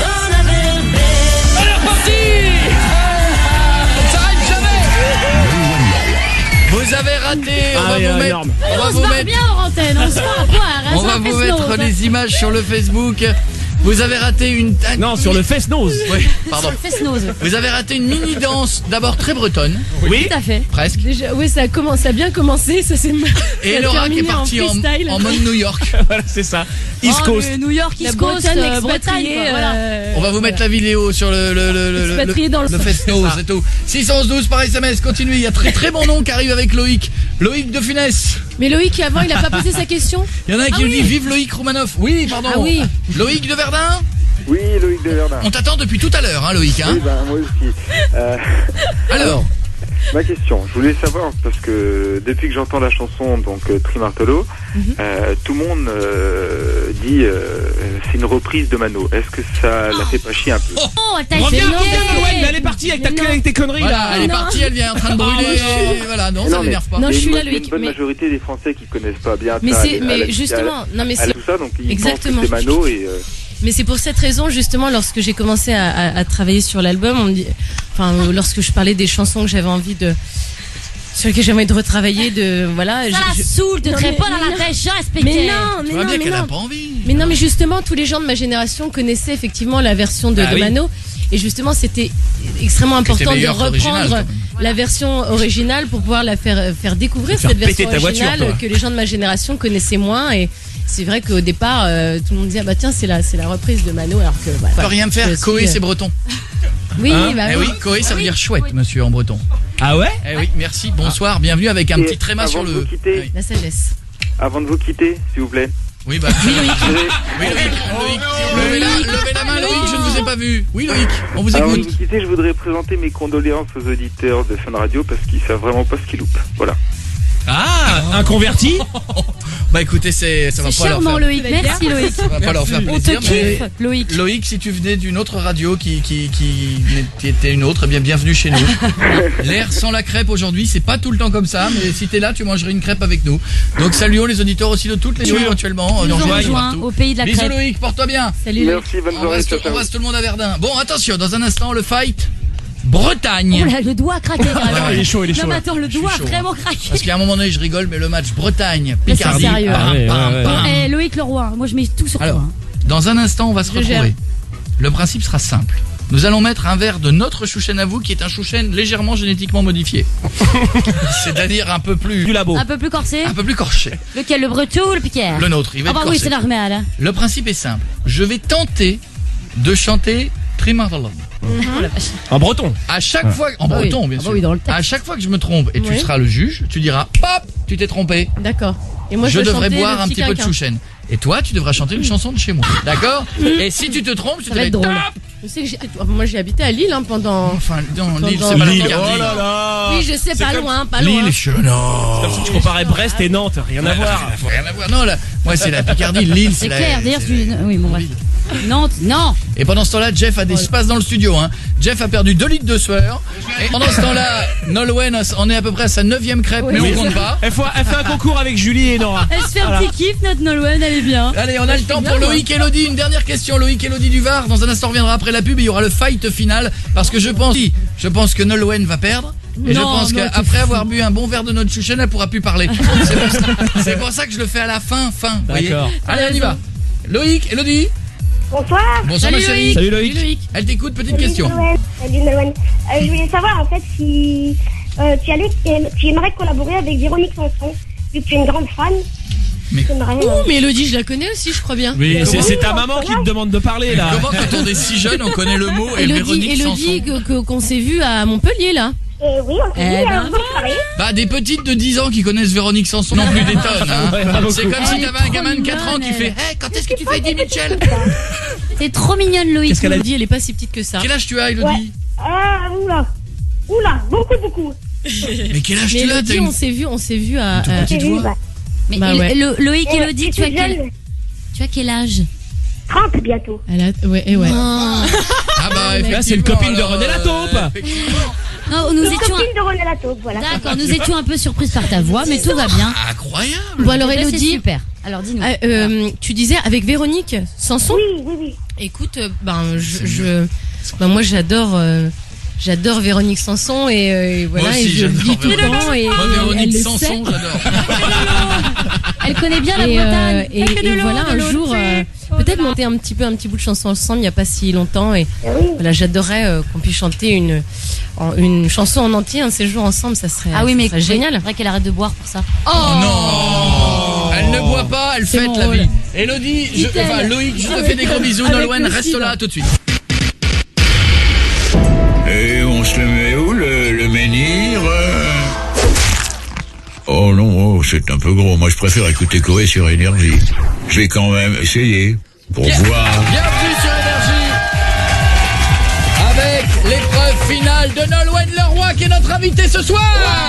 Allez, reparti. Ça arrive jamais. Vous avez raté. On Ah, va oui, vous mettre, énorme. on va On se vous barre mettre, bien en antenne, on se barre à poire. hein, on sur va un vous fest mettre nose. les images sur le Facebook. Vous avez raté une... Non, sur le fest-nose. Oui, pardon. Fest-nose. Vous avez raté une mini-danse, d'abord très bretonne. Oui. Tout à fait. Presque. Déjà, oui, ça a, commencé, ça a bien commencé. Ça s'est Et Laura qui est partie en, en mode New York. Voilà, c'est ça. East Oh, Coast. le New York, La East Coast, Bretagne euh, Bretagne, expatriée. quoi, voilà. euh, On va vous mettre la vidéo sur le le le le le, Expatrié dans le le sang. fest-nose et tout. six un un deux par S M S, continuez. Il y a très très bon nom qui arrive avec Loïc. Loïc de Funès. Mais Loïc, avant, il a pas posé sa question. Il y en a un qui Ah nous oui. dit vive Loïc Roumanoff. Oui, pardon. Ah oui. Loïc de Verdun. Oui, Loïc de Verdun. On t'attend depuis tout à l'heure, hein, Loïc. Hein. Oui, ben, moi aussi. Euh, Alors, ma question, je voulais savoir, parce que depuis que j'entends la chanson, donc euh, Trimartolo, euh, tout le monde euh, dit euh, c'est une reprise de Mano. Est-ce que ça la fait pas chier un peu? Oh, t'as Reviens, essayé. reviens, Nolwenn, mais elle est partie avec, ta, Mais non. avec tes conneries voilà, là. elle est non. partie, elle vient en train de Ah, brûler. moi, je et voilà, non, Mais ça non, mais- m'énerve pas. Non, Il y je a suis une, là, il y a Loïc, une bonne mais- majorité des Français qui connaissent pas bien. Mais ça, c'est, à la- mais justement, non mais à la- c'est, tout ça, donc ils Exactement. pensent que c'est Mano et euh, mais c'est pour cette raison justement lorsque j'ai commencé à, à, à travailler sur l'album, on me dit, enfin euh, lorsque je parlais des chansons que j'avais envie de, sur lesquelles j'avais envie de retravailler, de voilà. Ça je- la je- saoule de Non, très mais- pas dans mais la non. région, Mais respectez. non, mais Tu vois non, bien mais qu'elle a non. pas envie. Mais non, mais justement, tous les gens de ma génération connaissaient effectivement la version de, Ah de oui. Mano. Et justement, c'était extrêmement important de meilleur que l'original, reprendre. quand même. la version originale pour pouvoir la faire faire découvrir Faire cette version péter ta originale voiture, toi. que les gens de ma génération connaissaient moins et c'est vrai qu'au départ euh, tout le monde disait ah bah tiens c'est la c'est la reprise de Mano alors que bah, Tu peux rien me faire, Koé c'est breton. Oui, Hein bah eh oui. oui, Koé ça veut dire chouette monsieur en breton. Ah ouais? Eh oui, merci, bonsoir, bienvenue avec un Et petit tréma avant sur de le... vous quitter, La sagesse. Avant de vous quitter, s'il vous plaît. Oui bah... Oui Loïc. Oui Loïc, Loïc. Levez la, levez la main Loïc, je ne vous ai pas vu. Oui Loïc, on vous Avant de écoute. vous quitter, je voudrais présenter mes condoléances aux auditeurs de Fun Radio parce qu'ils savent vraiment pas ce qu'ils loupent. Voilà. Ah, un converti? Bah écoutez, c'est ça va C'est pas leur charmant faire... Loïc, merci Loïc. Ça va pas leur faire On te plaisir, mais... kiffe Loïc. Loïc, si tu venais d'une autre radio qui, qui, qui, qui était une autre, eh bien bienvenue chez nous. L'air sans la crêpe aujourd'hui, c'est pas tout le temps comme ça, mais si t'es là, tu mangerais une crêpe avec nous. Donc saluons les auditeurs aussi de toutes les rues éventuellement. Ils nous ont Dans- rejoints partout. au pays de la Bisous crêpe. Loïc, porte-toi bien. Salut Loïc. Merci, bonne On soirée. reste, ciao, on ciao. reste tout le monde à Verdun. Bon, attention, dans un instant, le fight Bretagne. Oh là, le doigt a craqué. carrément. il est chaud, il est Non chaud. mais attends, le Je suis doigt a chaud, vraiment craqué. Parce qu'à un moment donné, je rigole, mais le match Bretagne, Mais c'est Picardie, sérieux. pam, Ah ouais, pam, ouais, ouais. pam. Eh, Loïc Leroy, moi je mets tout sur Alors, toi. hein. dans un instant, on va se Je retrouver. gère. Le principe sera simple. Nous allons mettre un verre de notre chouchen à vous, qui est un chouchen légèrement génétiquement modifié. C'est-à-dire un peu plus, Du labo. Un peu plus corsé. un peu plus corché. Lequel, le breton ou le piqueur? Le nôtre, il va Ah être bah oui, corsé. c'est normal. hein. Le principe est simple. Je vais tenter de chanter Trimartala. En breton. À chaque fois, en Ah oui. breton, bien Ah bah sûr. oui, dans le texte. À chaque fois que je me trompe et tu Oui. seras le juge, tu diras, pop, tu t'es trompé. D'accord. Et moi je, je dois devrais chanter boire le un petit peu de quinquin. chouchen. Et toi, tu devras chanter une chanson de chez moi. D'accord? Et si tu te trompes, tu Ça va devrais être drôle. top. Je sais que j'ai moi j'ai habité à Lille hein, pendant Enfin, non, Lille, Pendant- c'est pas la Lille. Picardie. Oh là là. Oui, je sais C'est pas comme- loin, pas loin. Lille, je non. Comme si tu comparais Brest et Nantes, rien à voir. Rien à voir. Non, là, moi c'est la Picardie, Lille, c'est C'est la. clair, d'ailleurs, c'est tu... la- Oui, bon, bref. Nantes, non. Et pendant ce temps-là, Jeff a des espaces dans le studio. Hein. Jeff a perdu deux litres de sueur. Et pendant ce temps-là, Nolwenn en est à peu près à sa neuvième crêpe, mais Oui. on compte pas. Elle fait, elle fait un concours avec Julie et Nora. Elle se fait un Voilà. petit kiff, notre Nolwenn, elle est bien. Allez, on a le temps pour Loïc et Elodie. Une dernière question, Loïc et Elodie du Var. Dans un instant, on reviendra après la pub et il y aura le fight final. Parce que je pense, je pense que Nolwenn va perdre. Et je Non, pense non, qu'après avoir bu un bon verre de notre chouchen, elle pourra plus parler. C'est pour, ça- c'est pour ça que je le fais à la fin, fin. vous voyez. D'accord. Allez, on y va. Loïc, Elodie. Bonsoir. Bonsoir ma Salut, chérie. Loïc. Salut Loïc. Loïc. Elle t'écoute, petite Salut, question. Nolwenn. Salut Nolwenn. Euh, je voulais savoir en fait si euh, tu, allais, tu aimerais collaborer avec Véronique Sanson, vu que tu es une grande fan. Mais- Tu aimerais, Oh, euh, mais Elodie, je la connais aussi, je crois bien. Oui, c'est Comment- c'est ta maman qui te demande de parler là. Comment quand on est si jeune, on connaît le mot et Elodie, Véronique Elodie Sanson? que- que- qu'on s'est vu à Montpellier là. euh, oui, on s'est Eh dit, ben, alors, bonne soirée. Bah des petites de dix ans qui connaissent Véronique Sanson non plus des tonnes hein. Ouais, pas beaucoup. C'est comme si Elle est t'avais un trop gamin de quatre ans qui mignonne, fait elle. hey, quand est-ce que tu fais Eddie Mitchell? C'est trop mignonne, Loïc. Qu'est-ce qu'elle a dit? Elodie, elle est pas si petite que ça. Quel âge tu as Elodie? Ah, oula. Oula, beaucoup, beaucoup. Mais quel âge Mais tu as? T'as Elodie, une on s'est vu, on s'est vu à. toute à- petite J'ai vu, voix. bah, Mais Bah Lo- ouais. Lo- Loïc et euh, Elodie, et tu as toute quel... jeune, Tu as quel âge? trente bientôt. Elle a, ouais, et ouais. Ah bah Là, c'est le effectivement, copine de alors, René euh, Lataupe. effectivement. Non, nous Une étions... copine de René Lataupe, voilà. D'accord, nous étions un peu surprises par ta voix, mais tout va bien. Incroyable. Bon alors Eh ben, c'est Elodie, super. Alors dis-nous. ah, euh, tu disais avec Véronique Sanson. Oui, oui, oui. Écoute, euh, ben je, je ben moi j'adore, euh, j'adore Véronique Sanson et, euh, et voilà Moi aussi, et je j'adore le dis tout le Véronique. temps et, Moi et Véronique elle le Sanson, sait. j'adore. Elle connaît bien la Et, euh, Bretagne. et, Elle fait de et l'eau, voilà de un l'eau de jour fée. euh, Oh peut-être là là. monter un petit peu un petit bout de chanson ensemble il y a pas si longtemps et Ah oui. voilà j'adorerais euh, qu'on puisse chanter une en- une chanson en entier un séjour ensemble ça serait Ah oui, mais ça serait génial. C'est vrai qu'elle arrête de boire pour ça. Oh non. Elle ne boit pas, elle C'est fête mon la rôle. vie. Elodie, je, Dit-elle. enfin Loïc, je te fais des gros bisous. Avec Nolwenn, le reste cidre. là tout de suite. Et on se le met où, le, le menhir euh Oh non, oh, c'est un peu gros. Moi, je préfère écouter Koé sur Énergie. Je vais quand même essayer. Pour Bien- voir. Bienvenue sur Énergie avec l'épreuve finale de Nolwenn Leroy qui est notre invité ce soir.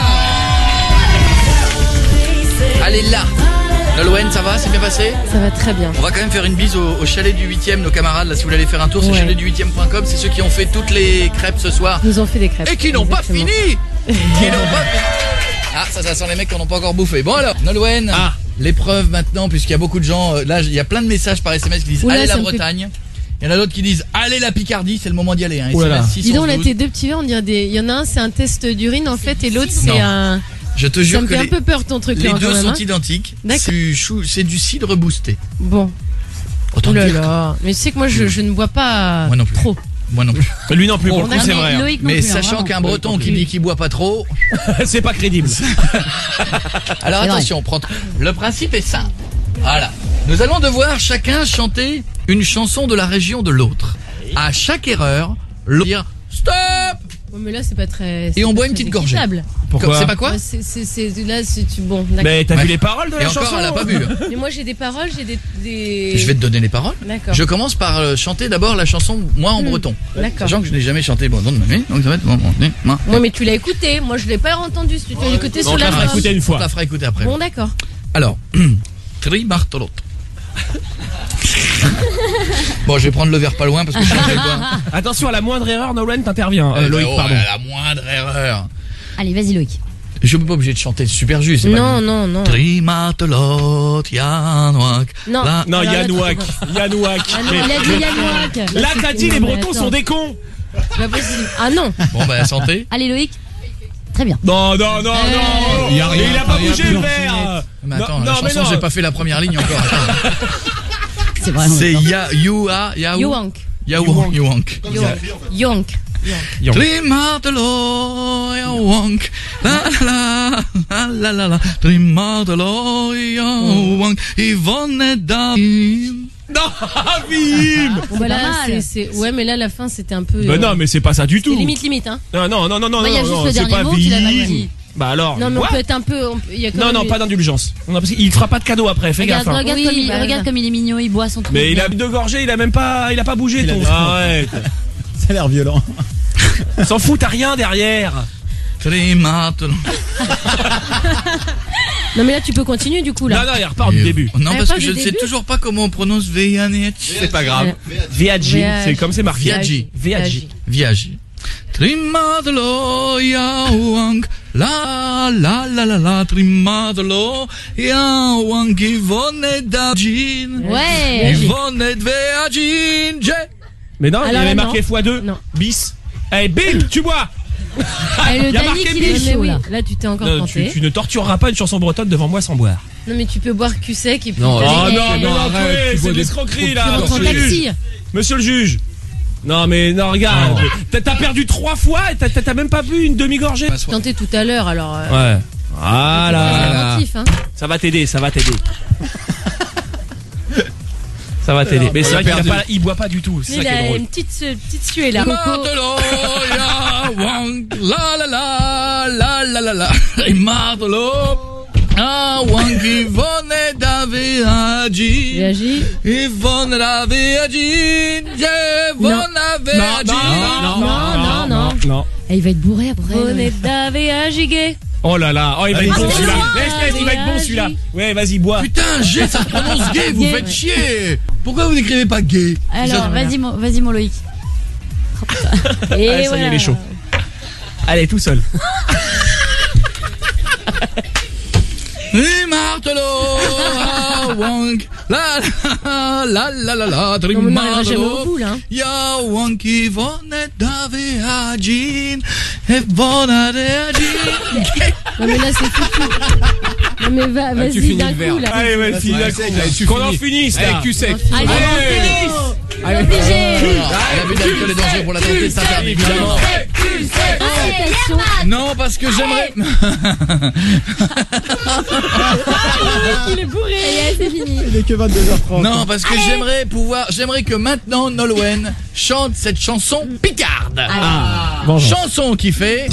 Allez là. Nolwenn, ça va? C'est bien passé? Ça va très bien. On va quand même faire une bise au, au chalet du huitième, nos camarades, là, si vous voulez aller faire un tour, c'est Ouais. chalet du huitième point com, c'est ceux qui ont fait toutes les crêpes ce soir. Ils nous ont fait des crêpes. Et qui n'ont pas Exactement. fini. Qui n'ont pas fini. Ah, ça, ça sent les mecs qui n'en ont pas encore bouffé. Bon alors, Nolwenn, Ah. l'épreuve maintenant, puisqu'il y a beaucoup de gens, euh, là, il y a plein de messages par S M S qui disent Oula, allez la ça me fait- Bretagne. Il y en a d'autres qui disent allez la Picardie, c'est le moment d'y aller. Hein. Oulala. S M S six Dis donc, onze là, douze. tes deux petits verres, on dirait des. Il y en a un, c'est un test d'urine en fait, et l'autre, c'est Non. un. Je te Ça jure me que fait un les, peu peur ton truc les là. deux quand même, sont hein. identiques. D'accord. C'est du, chou- c'est du cidre boosté. Bon. Autant Oh là dire que- là. Mais tu sais que moi, je, je ne bois pas Moi non plus. trop. Moi non plus. Lui non plus, Oh, pour le coup, c'est vrai. hein. Mais sachant qu'un breton qui dit qu'il boit pas trop, c'est pas crédible. Alors C'est attention, prends- le principe est simple. Voilà. Nous allons devoir chacun chanter une chanson de la région de l'autre. À chaque erreur, l'autre dire stop. Ouais, mais là c'est pas très. Et on c'est boit pas une très petite gorgée. équitable. Pourquoi C'est pas quoi Ouais, c'est, c'est, c'est- là c'est tu bon. d'accord. Mais t'as Ouais. vu les paroles de la Et chanson encore, elle a pas bu. Mais moi j'ai des paroles, j'ai des, des... Je vais te donner les paroles. D'accord. Je commence par euh, chanter d'abord la chanson moi en Hmm. breton. D'accord. Sachant que je n'ai jamais chanté breton de ma vie, donc ça va être bon, bon, bon, bon. Ouais, mais tu l'as écouté. Moi je l'ai pas entendu. Tu l'as écouté On sur te la la fera fin. écouter une fois. On te la fera écouter après. Bon d'accord. Alors, Tri Bartolot. Bon, je vais prendre le verre pas loin parce que je chantais quoi. Attention, à la moindre erreur, Nolan t'intervient. Eh Euh, ben, Loïc, oh, pardon. à la moindre erreur. Allez, vas-y Loïc. Je suis pas obligé de chanter super juste. c'est pas Non bien. non non. Tri Bartolot, Yanouak. Non. La- Non, Alors là, Yanouak. tu- Yanouak. Ah non, Mais- il a dit Yanouak. Là, t'as dit les Non, mais Bretons attends. sont des cons. C'est pas possible. Ah non. Bon, bah, santé. Allez Loïc. Très bien. Non, non, non, Euh, non. Il y a rien, il a pas il y a bougé plus le en verre. Mais attends, non, la non, mais chanson, non. j'ai pas fait la première ligne encore. Attends. C'est vrai. C'est Ya, You, A, Yaou. Yoank. Yaouank. Yaouank. Yoank. Yoank. Trimartelo, Yaouank. La la la, la la la. Trimartelo, Yaouank. Yvonne et David. Non, Vim. Bon, bah là, pas c'est, mal. c'est... Ouais, mais là, la fin, c'était un peu. Bah euh, non, mais c'est pas ça du c'est tout. limite, limite, hein. Non, non, non, non, non, Bah, il y a non, juste non, le c'est dernier pas mot, tu l'as mal Vim. dit. Bah alors. Non, mais on quoi peut être un peu. on peut- Il y a quand Non, même non, une- pas d'indulgence. Non, parce qu'il fera pas de cadeau après, fais Regarde, gaffe. hein. regarde, Oui, comme il, bah, regarde comme il est mignon, il boit son truc. Mais il a bu deux gorgées, il a même pas, il a pas bougé Il a ton. des- Arrête. Ça a l'air violent. S'en fout, t'as rien derrière. Trimartelo. Non, mais là, tu peux continuer du coup, là. Non, non, il repart du début. Non, Ah, parce pas que du je ne sais début toujours pas comment on prononce Vianney. C'est pas grave. Ouais. Viaggi, c'est comme c'est marqué. Viaggi. Viaggi. Viaggi. Trimadlo Yaouank. La la la la la. Trimadlo Yaouank. Yvonne et David. Ouais. Yvonne et Viaggi. Mais non, il Alors avait là, marqué non. fois deux. Non. Bis. Eh, bim, tu bois. Et le Il y a Danick, marqué il est Mais chaud oui, là. là, tu t'es encore Non, tu, planté. tu ne tortureras pas une chanson bretonne devant moi sans boire. Non, mais tu peux boire cul sec et puis. Non, Oh t'as- mais- non, eh, mais non, non, arrête, Chloé, tu c'est bois de des- l'escroquerie tu là. rentres en Monsieur le juge. taxi. Monsieur le juge. Non mais non regarde, t'as t'as perdu trois fois et t'as- t'as t'as même pas bu une demi-gorgée. J'ai tenté tout à l'heure, alors. euh, Ouais. Voilà. c'est inventif, hein. Ça va t'aider, ça va t'aider. Ça va t'aider. Mais on c'est l'a vrai qu'il a perdu. pas, il boit pas du tout. C'est ça Il qui est a drôle. une petite, euh, petite suée là. Trimadlo Yaouank. La la la la la la la. Trimadlo Yaouank. Yvonne et David. Réagis. Yvonne la Viaggi. Yvonne la Viaggi. non, non, non. non. Et il va être bourré après. On est d'Ave à Giguet. Oh là là, oh il va être Ah, bon c'est celui-là. loin. Laisse, laisse, il va être bon celui-là. Ouais, vas-y, bois. Putain, G, ça se prononce gay, vous Gay, faites ouais. chier. Pourquoi vous n'écrivez pas gay? Alors, vas-y, mon, vas-y, mon Loïc. Et Allez, ça y est, voilà. il est chaud. Allez, tout seul. Trimartelo Yaouank. La la la la la la. Non, mais on n'arrivera jamais au Trimartelo bout là. Yaouank. Yvonne et David Hajin. Yvonne et Hajin. Non, mais là, c'est foutu. Non, mais va, tu vas-y finis d'un le verre. coup là. Allez, vas-y, Ouais, d'un c'est- coup. allez, tu Qu'on en finis. finisse là. Allez, cul sec. Allez, Allez. allez, obligé. L'abus d'alcool est dangereux pour la santé, c'est interdit, évidemment. Attention. Non, parce que j'aimerais. Il est bourré. C'est fini. Il est que vingt-deux heures trente. Non, parce que j'aimerais pouvoir, j'aimerais que maintenant Nolwenn chante cette chanson picarde. Ah, vengeance. Chanson qui fait.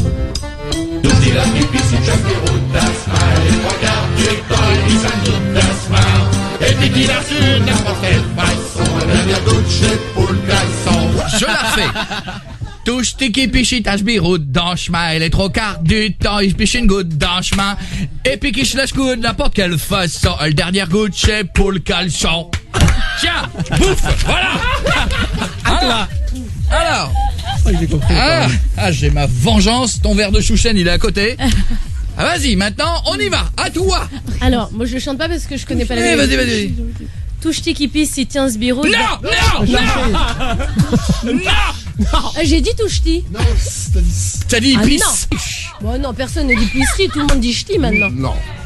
Je la fais. Touche tes qui pichit ta sbirou dans chemin, elle est trop quart du temps, il piche une goutte dans chemin. Et puis qui se lâche coude n'importe quelle façon, le dernier goutte c'est pour le caleçon. Tiens, bouffe, voilà. Alors, alors, Oh, j'ai compris. ah, ah, j'ai ma vengeance, ton verre de chouchen il est à côté. Ah vas-y, maintenant on y va, à toi. Alors, moi je chante pas parce que je connais pas la Eh, mélodie. vas-y, vas-y. Touche tes qui pisse si tiens ce bureau. Non, non, non, non. Ah, j'ai dit touche-ti. Non, t'as dit. T'as dit Ah, pisse. Bon, non, personne ne dit pisserie, tout le monde dit ch'ti maintenant. Non.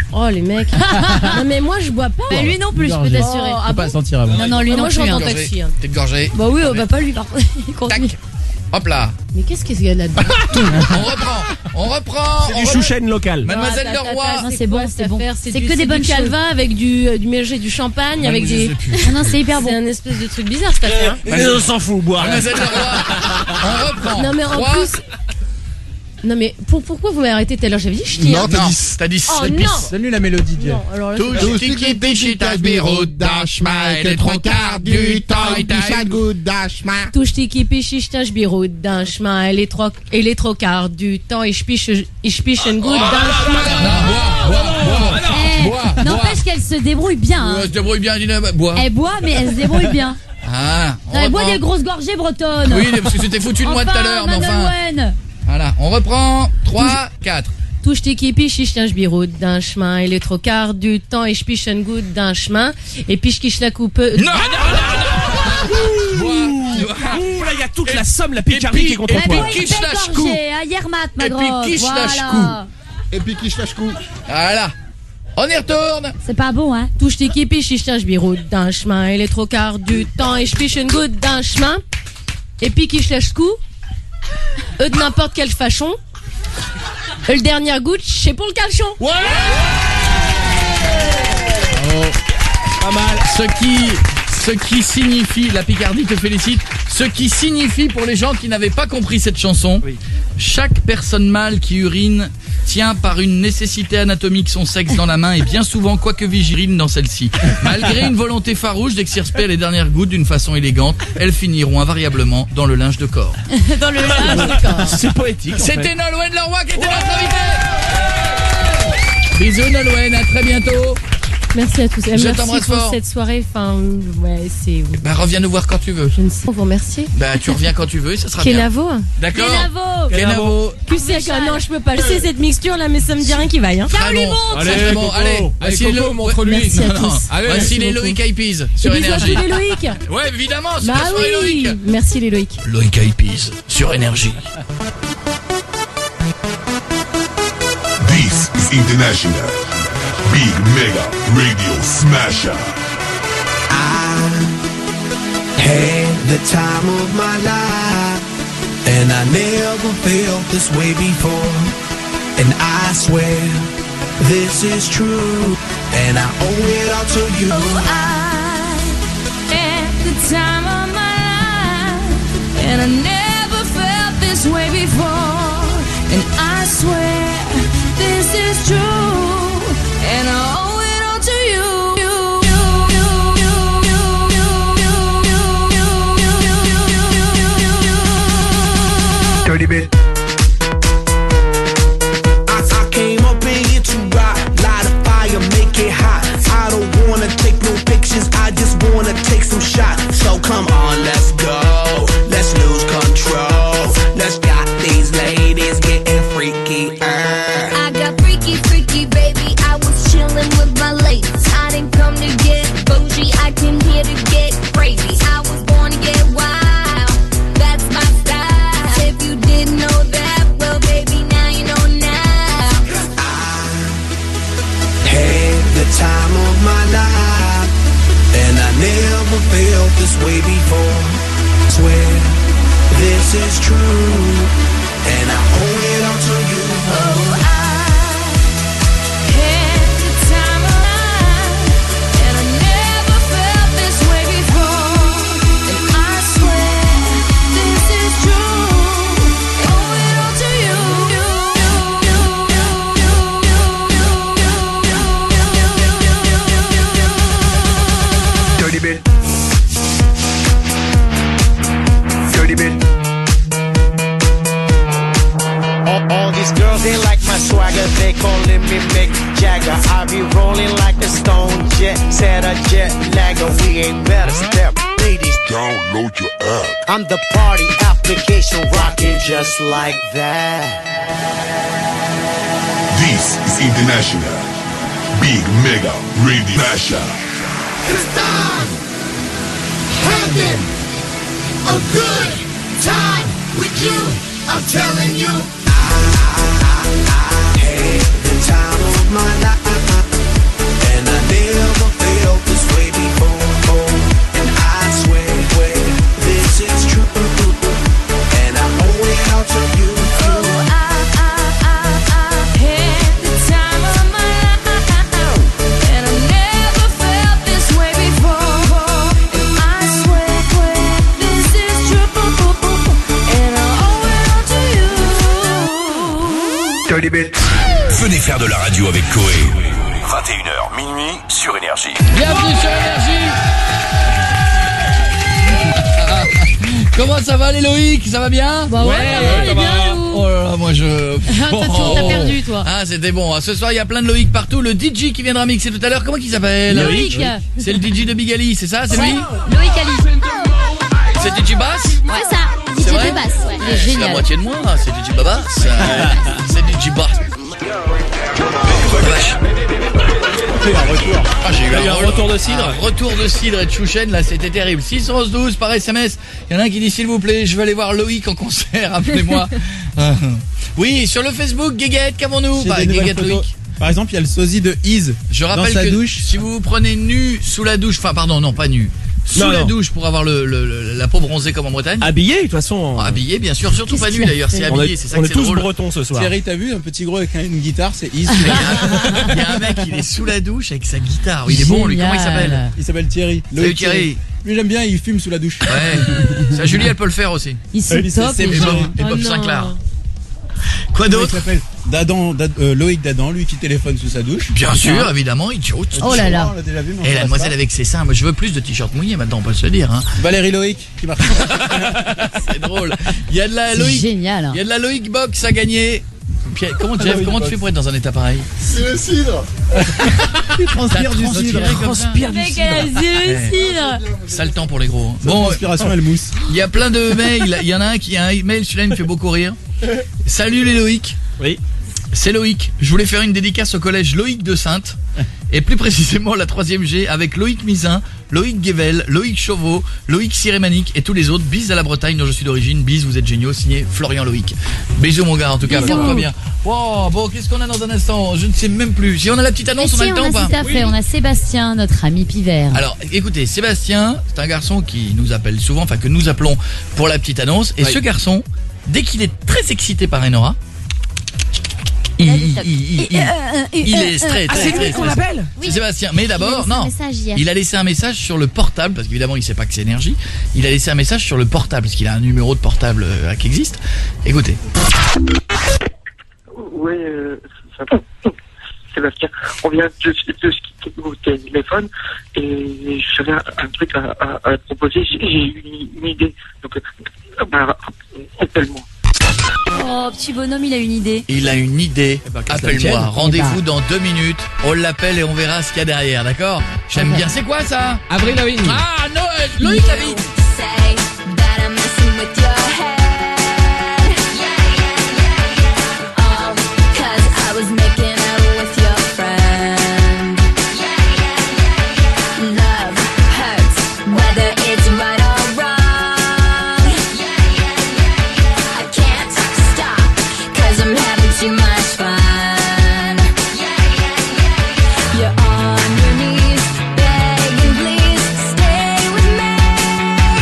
Oh les mecs. Non mais moi je bois pas. Mais lui non plus, je peux Gorgé. t'assurer. Oh, Faut ah pas bon sentir avant. Non, non, lui Ah, non moi, je plus. rentre hein. en taxi. Hein. T'es gorgé. Bah oui, oh, bah pas lui par contre. Il continue. Tac. Hop là. Mais qu'est-ce qu'il y a là-dedans? On reprend. On reprend. C'est on du reprend. chouchen local. Mademoiselle Ah, Leroy. ta, ta, ta, Non, c'est bon, quoi, c'est cette bon. affaire C'est du- que des c'est bonnes du choses. calvin avec du, euh, du mélangé du champagne, Moi, avec je des. sais plus. Non, non, c'est hyper C'est bon. un espèce de truc bizarre cette affaire. hein. Mais on s'en fout, boire. Mademoiselle Leroy. On reprend. Non mais en Trois. plus. Non mais pour, pourquoi vous m'avez arrêté tout à l'heure? J'avais dit ch'ti. Non, hein. t'as Non, dit. t'as dit Oh c'est non. pisse. Donne-lui la mélodie, Dieu. Non, alors là, Tout c'est pas- ce qui piche ta bureau d'achma et les trois quarts du temps est à Tout ce qui piche, ich tâche bureau d'un chemin, et les trois, et les trois quarts du temps, ich piche, ich piche un goût d'un chemin. Bois, bois, bois. Eh, Bois, N'empêche qu'elle se débrouille bien. hein. bois. Se débrouille bien, Dina. Bois. Elle boit, mais elle se débrouille bien. Ah, on Non, elle boit reprend. des grosses gorgées bretonnes. Oui, parce que c'était foutu de moi tout à l'heure, mais enfin. Mademoiselle. Voilà, on reprend. trois, quatre. Tout ce qui piche, ich tâche bureau d'un chemin, et les trois quarts du temps, ich piche un goût d'un chemin, et piche qui la coupe. Non, non, non, non. Ouh, là, il y a toute la somme, la Picardie qui est contre Et puis, toi. qui se lâche coup. gorgée, à Yermat, ma Et puis, grosse. qui se lâche Voilà. Et puis qui lâche coup. Voilà. On y retourne. C'est pas bon, hein. Tout ce qui piche, ich tâche bureau d'un chemin, et les trois quarts du temps, ich piche un goût d'un chemin, et puis qui lâche coup. Eux de n'importe quelle façon. Le dernier goût, c'est pour le caleçon. Ouais. Oh. Pas mal. Ce qui, ce qui signifie, la Picardie te félicite, ce qui signifie pour les gens qui n'avaient pas compris cette chanson, Oui. chaque personne mâle qui urine tient par une nécessité anatomique son sexe dans la main et bien souvent, quoique vigile dans celle-ci. Malgré une volonté farouche d'extirper les dernières gouttes d'une façon élégante, elles finiront invariablement dans le linge de corps. Dans le linge du corps. C'est poétique. en C'était fait. Nolwenn Leroy qui était notre invité. Bisous Nolwenn, à très bientôt. Merci à tous. Et Je merci t'embrasse pour fort. cette soirée. Enfin, ouais, c'est. Bah reviens nous voir quand tu veux. Je ne sais pas vous remercier. Bah tu reviens quand tu veux et ça sera bien. Kenavo. D'accord. Kenavo. Kenavo. Plus c'est que non, je peux pas le sais cette mixture là, mais ça me dit rien qui vaille. Hein. Très bon. Allez, Très bon. Coco. Allez, Allez, voici Coco, le- montre-lui. Merci à Non, non. tous. Allez, Voici les beaucoup. Loïc High Peas sur Bisous à tous Énergie. les Loïc. Ouais, évidemment, c'est Bah la soirée oui. Loïc. Merci les Loïc. Loïc High Peas sur Énergie. This is International Big Mega Radio Smasher. Had the time of my life, and I never felt this way before. And I swear this is true, and I owe it all to you. I had the time of my life, and I never felt this way before. And I swear this is true, and I owe it all to you. Dirty bit. I, I came up in here to rock, light a fire, make it hot. I don't wanna take no pictures, I just wanna take some shots. So come on, let's go, let's lose control. Let's got these ladies getting freaky. I got freaky, freaky, baby. I was chillin' with my ladies. I didn't come to get bougie, I came here to get crazy. I was born to get wild, that's my style. If you didn't know that, well, baby, now you know now. Had the time of my life, and I never felt this way before. Swear this is true, and I owe it all to you. Oh, I had the time of my life, and I never felt this way before. And I swear this is true. I owe it all to you. Dirty bit. Dirty bit. All, all these girls, they like my swagger. They calling me Mick Jagger. I be rolling like a stone jet. Said a jet lagger. We ain't better step. Ladies, Download your app. I'm the party application rocking just like that. This is International Big Mega Radio Smasher. It's time having a good time with you. I'm telling you. I, I, I, I had the time of my life. And I never felt this way before. And I swear, swear, this is true. And I owe it all to you. Oh, I, I, I, I had the time of my life. And I never felt this way before. And I swear, swear, this is true. And I owe it all to you. Dirty bit. Venez faire de la radio avec Coé. vingt et une heures, minuit, sur Énergie. Bienvenue sur Énergie. Comment ça va les Loïc? Ça va bien? Bah ouais, ouais ça va, ça va. Bien, oh là là, moi je... Oh. T'as perdu toi. Ah c'était bon, ce soir il y a plein de Loïc partout. Le D J qui viendra mixer tout à l'heure, comment il s'appelle? Loïc. C'est le D J de Big Ali, c'est ça? C'est ouais. lui? Loïc Ali. C'est D J Bass? Ouais ça, D J de Bass, ouais. Il est génial. C'est la moitié de moi, c'est D J Baba. C'est D J Bass. Il y a un retour. Ah, j'ai eu un, un retour de cidre. Un retour de cidre et de chouchen, là c'était terrible. six onze douze par S M S. Il y en a un qui dit s'il vous plaît, je veux aller voir Loïc en concert, appelez-moi. Oui, sur le Facebook, Guéguette, qu'avons-nous? Bah, Guéguette Loïc. Par exemple, il y a le sosie de Iz. Je rappelle dans sa que douche. Si vous vous prenez nu sous la douche, enfin pardon, non pas nu. Sous non, la non. douche pour avoir le, le, le, la peau bronzée comme en Bretagne. Habillé de toute façon. Habillé bien sûr, surtout pas nu d'ailleurs, c'est habillé, c'est ça on que est c'est tous drôle. bretons ce soir. Thierry, t'as vu un petit gros avec une guitare, c'est Iz. Il y a un mec, il est sous la douche avec sa guitare. Il est bon lui, comment il s'appelle? Il s'appelle Thierry. Salut Thierry. Lui j'aime bien, il fume sous la douche. Ouais. Ça Julie elle peut le faire aussi. Il se top. Et Bob, et Bob oh Sinclair. Quoi d'autre? Il s'appelle Dadan, Dad, euh, Loïc Dadan, lui qui téléphone sous sa douche. Bien sûr, évidemment, il tchout. Oh là là. Vu, et la demoiselle avec ses seins, moi je veux plus de t-shirts mouillés maintenant, on peut se le dire. Hein. Valérie Loïc qui marche. C'est drôle. Il y a de la Loïc. Génial. Il y a de la Loïc Box à gagner. Puis, comment Jeff, comment tu fais pour être dans un état pareil? C'est le cidre. Il transpire du cidre. Il transpire du cidre. cidre. Sale temps pour les gros. Hein. Bon, l'inspiration elle mousse. Il y a plein de mails. Il y en a un qui a un mail, celui-là il me fait beaucoup rire. Salut les Loïc. Oui. C'est Loïc. Je voulais faire une dédicace au collège Loïc de Sainte. Et plus précisément la troisième G avec Loïc Misin, Loïc Guével, Loïc Chauveau, Loïc Sirémanique et tous les autres. Bis à la Bretagne dont je suis d'origine. Bis, vous êtes géniaux. Signé Florian Loïc. Bisous mon gars, en tout cas, porte-toi bien. Wow, bon, qu'est-ce qu'on a dans un instant? Je ne sais même plus. Si on a la petite annonce, si, on a le on temps a ou pas? Tout à fait, oui. On a Sébastien, notre ami Pivert. Alors, écoutez, Sébastien, c'est un garçon qui nous appelle souvent, enfin que nous appelons pour la petite annonce. Et oui. Ce garçon, dès qu'il est très excité par Enora, il, il, il, il, il est très, très, ah, très, c'est très, lui qu'on très, appelle. C'est Sébastien. Mais d'abord, non, il, il a laissé un message sur le portable, parce qu'évidemment il sait pas que c'est Énergie. Il a laissé un message sur le portable, parce qu'il a un numéro de portable euh, qui existe. Écoutez. Oui, euh, ça va. Sébastien, on vient de, de se quitter au téléphone et j'avais un, un truc à, à, à proposer. J'ai une, une idée. Donc, euh, bah, appelle-moi. Oh, petit bonhomme, il a une idée. Il a une idée. Eh ben, appelle-moi. Rendez-vous eh ben. dans deux minutes. On l'appelle et on verra ce qu'il y a derrière, d'accord? J'aime bien. C'est quoi ça? Avril Lavigne. Ah, Noël. Loïc Lavigne. You're on your knees, begging please stay with me.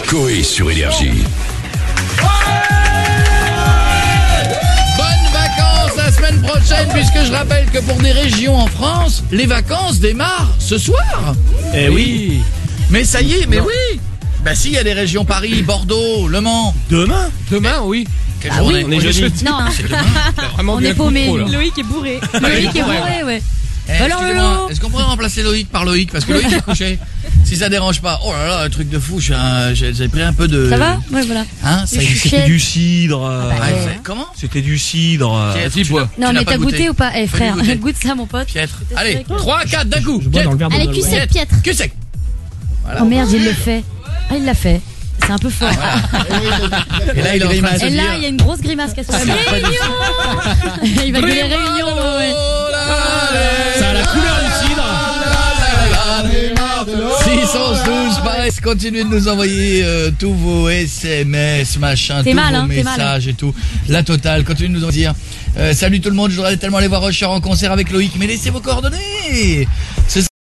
Coé sur Énergie. Bonnes vacances la semaine prochaine, puisque je rappelle que pour des régions en France, les vacances démarrent ce soir. Eh oui. Mais ça y est, mais oui. Bah si, il y a des régions Paris, Bordeaux, Le Mans. Demain Demain, oui. Quelle Ah journée? oui, on est jeudi. Non, C'est demain. Vraiment on bien est paumé. contrôle, là. Loïc est bourré. Loïc est bourré, ouais. Eh, Alors, excusez-moi, Lolo. est-ce qu'on pourrait remplacer Loïc par Loïc? Parce que Loïc est couché. Si ça dérange pas. Oh là là, un truc de fou. J'ai un- j'ai j'ai pris un peu de. Ça va? Ouais, voilà. Hein, ça y est. C'était du cidre. euh, bah, Ouais, ouais. c'est- Comment? C'était du cidre. euh, Piètre, si, tu bois. l'as- Non, tu l'as mais pas t'as goûté ou pas? Eh, frère, goûter. goûte ça, mon pote. Piètre. Peut-être Allez, vrai que- trois, quatre d'un coup. Je bois dans le verre de Allez, Nolwenn. cul sec, Piètre. Que sec. Voilà. Oh merde, il le fait. Ah, il l'a fait. C'est un peu fort. Et là, il est en train de se Et là, dire- il y a une grosse grimace qui se passe. Réunion. Il va gueuler réunion, ouais. Ça a la couleur du cidre. six cent douze par S, continuez de nous envoyer euh, tous vos S M S, machin, T'es tous mal, vos hein, t'es mal. messages et tout. La totale, continuez de nous en dire. Euh, salut tout le monde, je voudrais tellement aller voir Usher en concert avec Loïc, mais laissez vos coordonnées.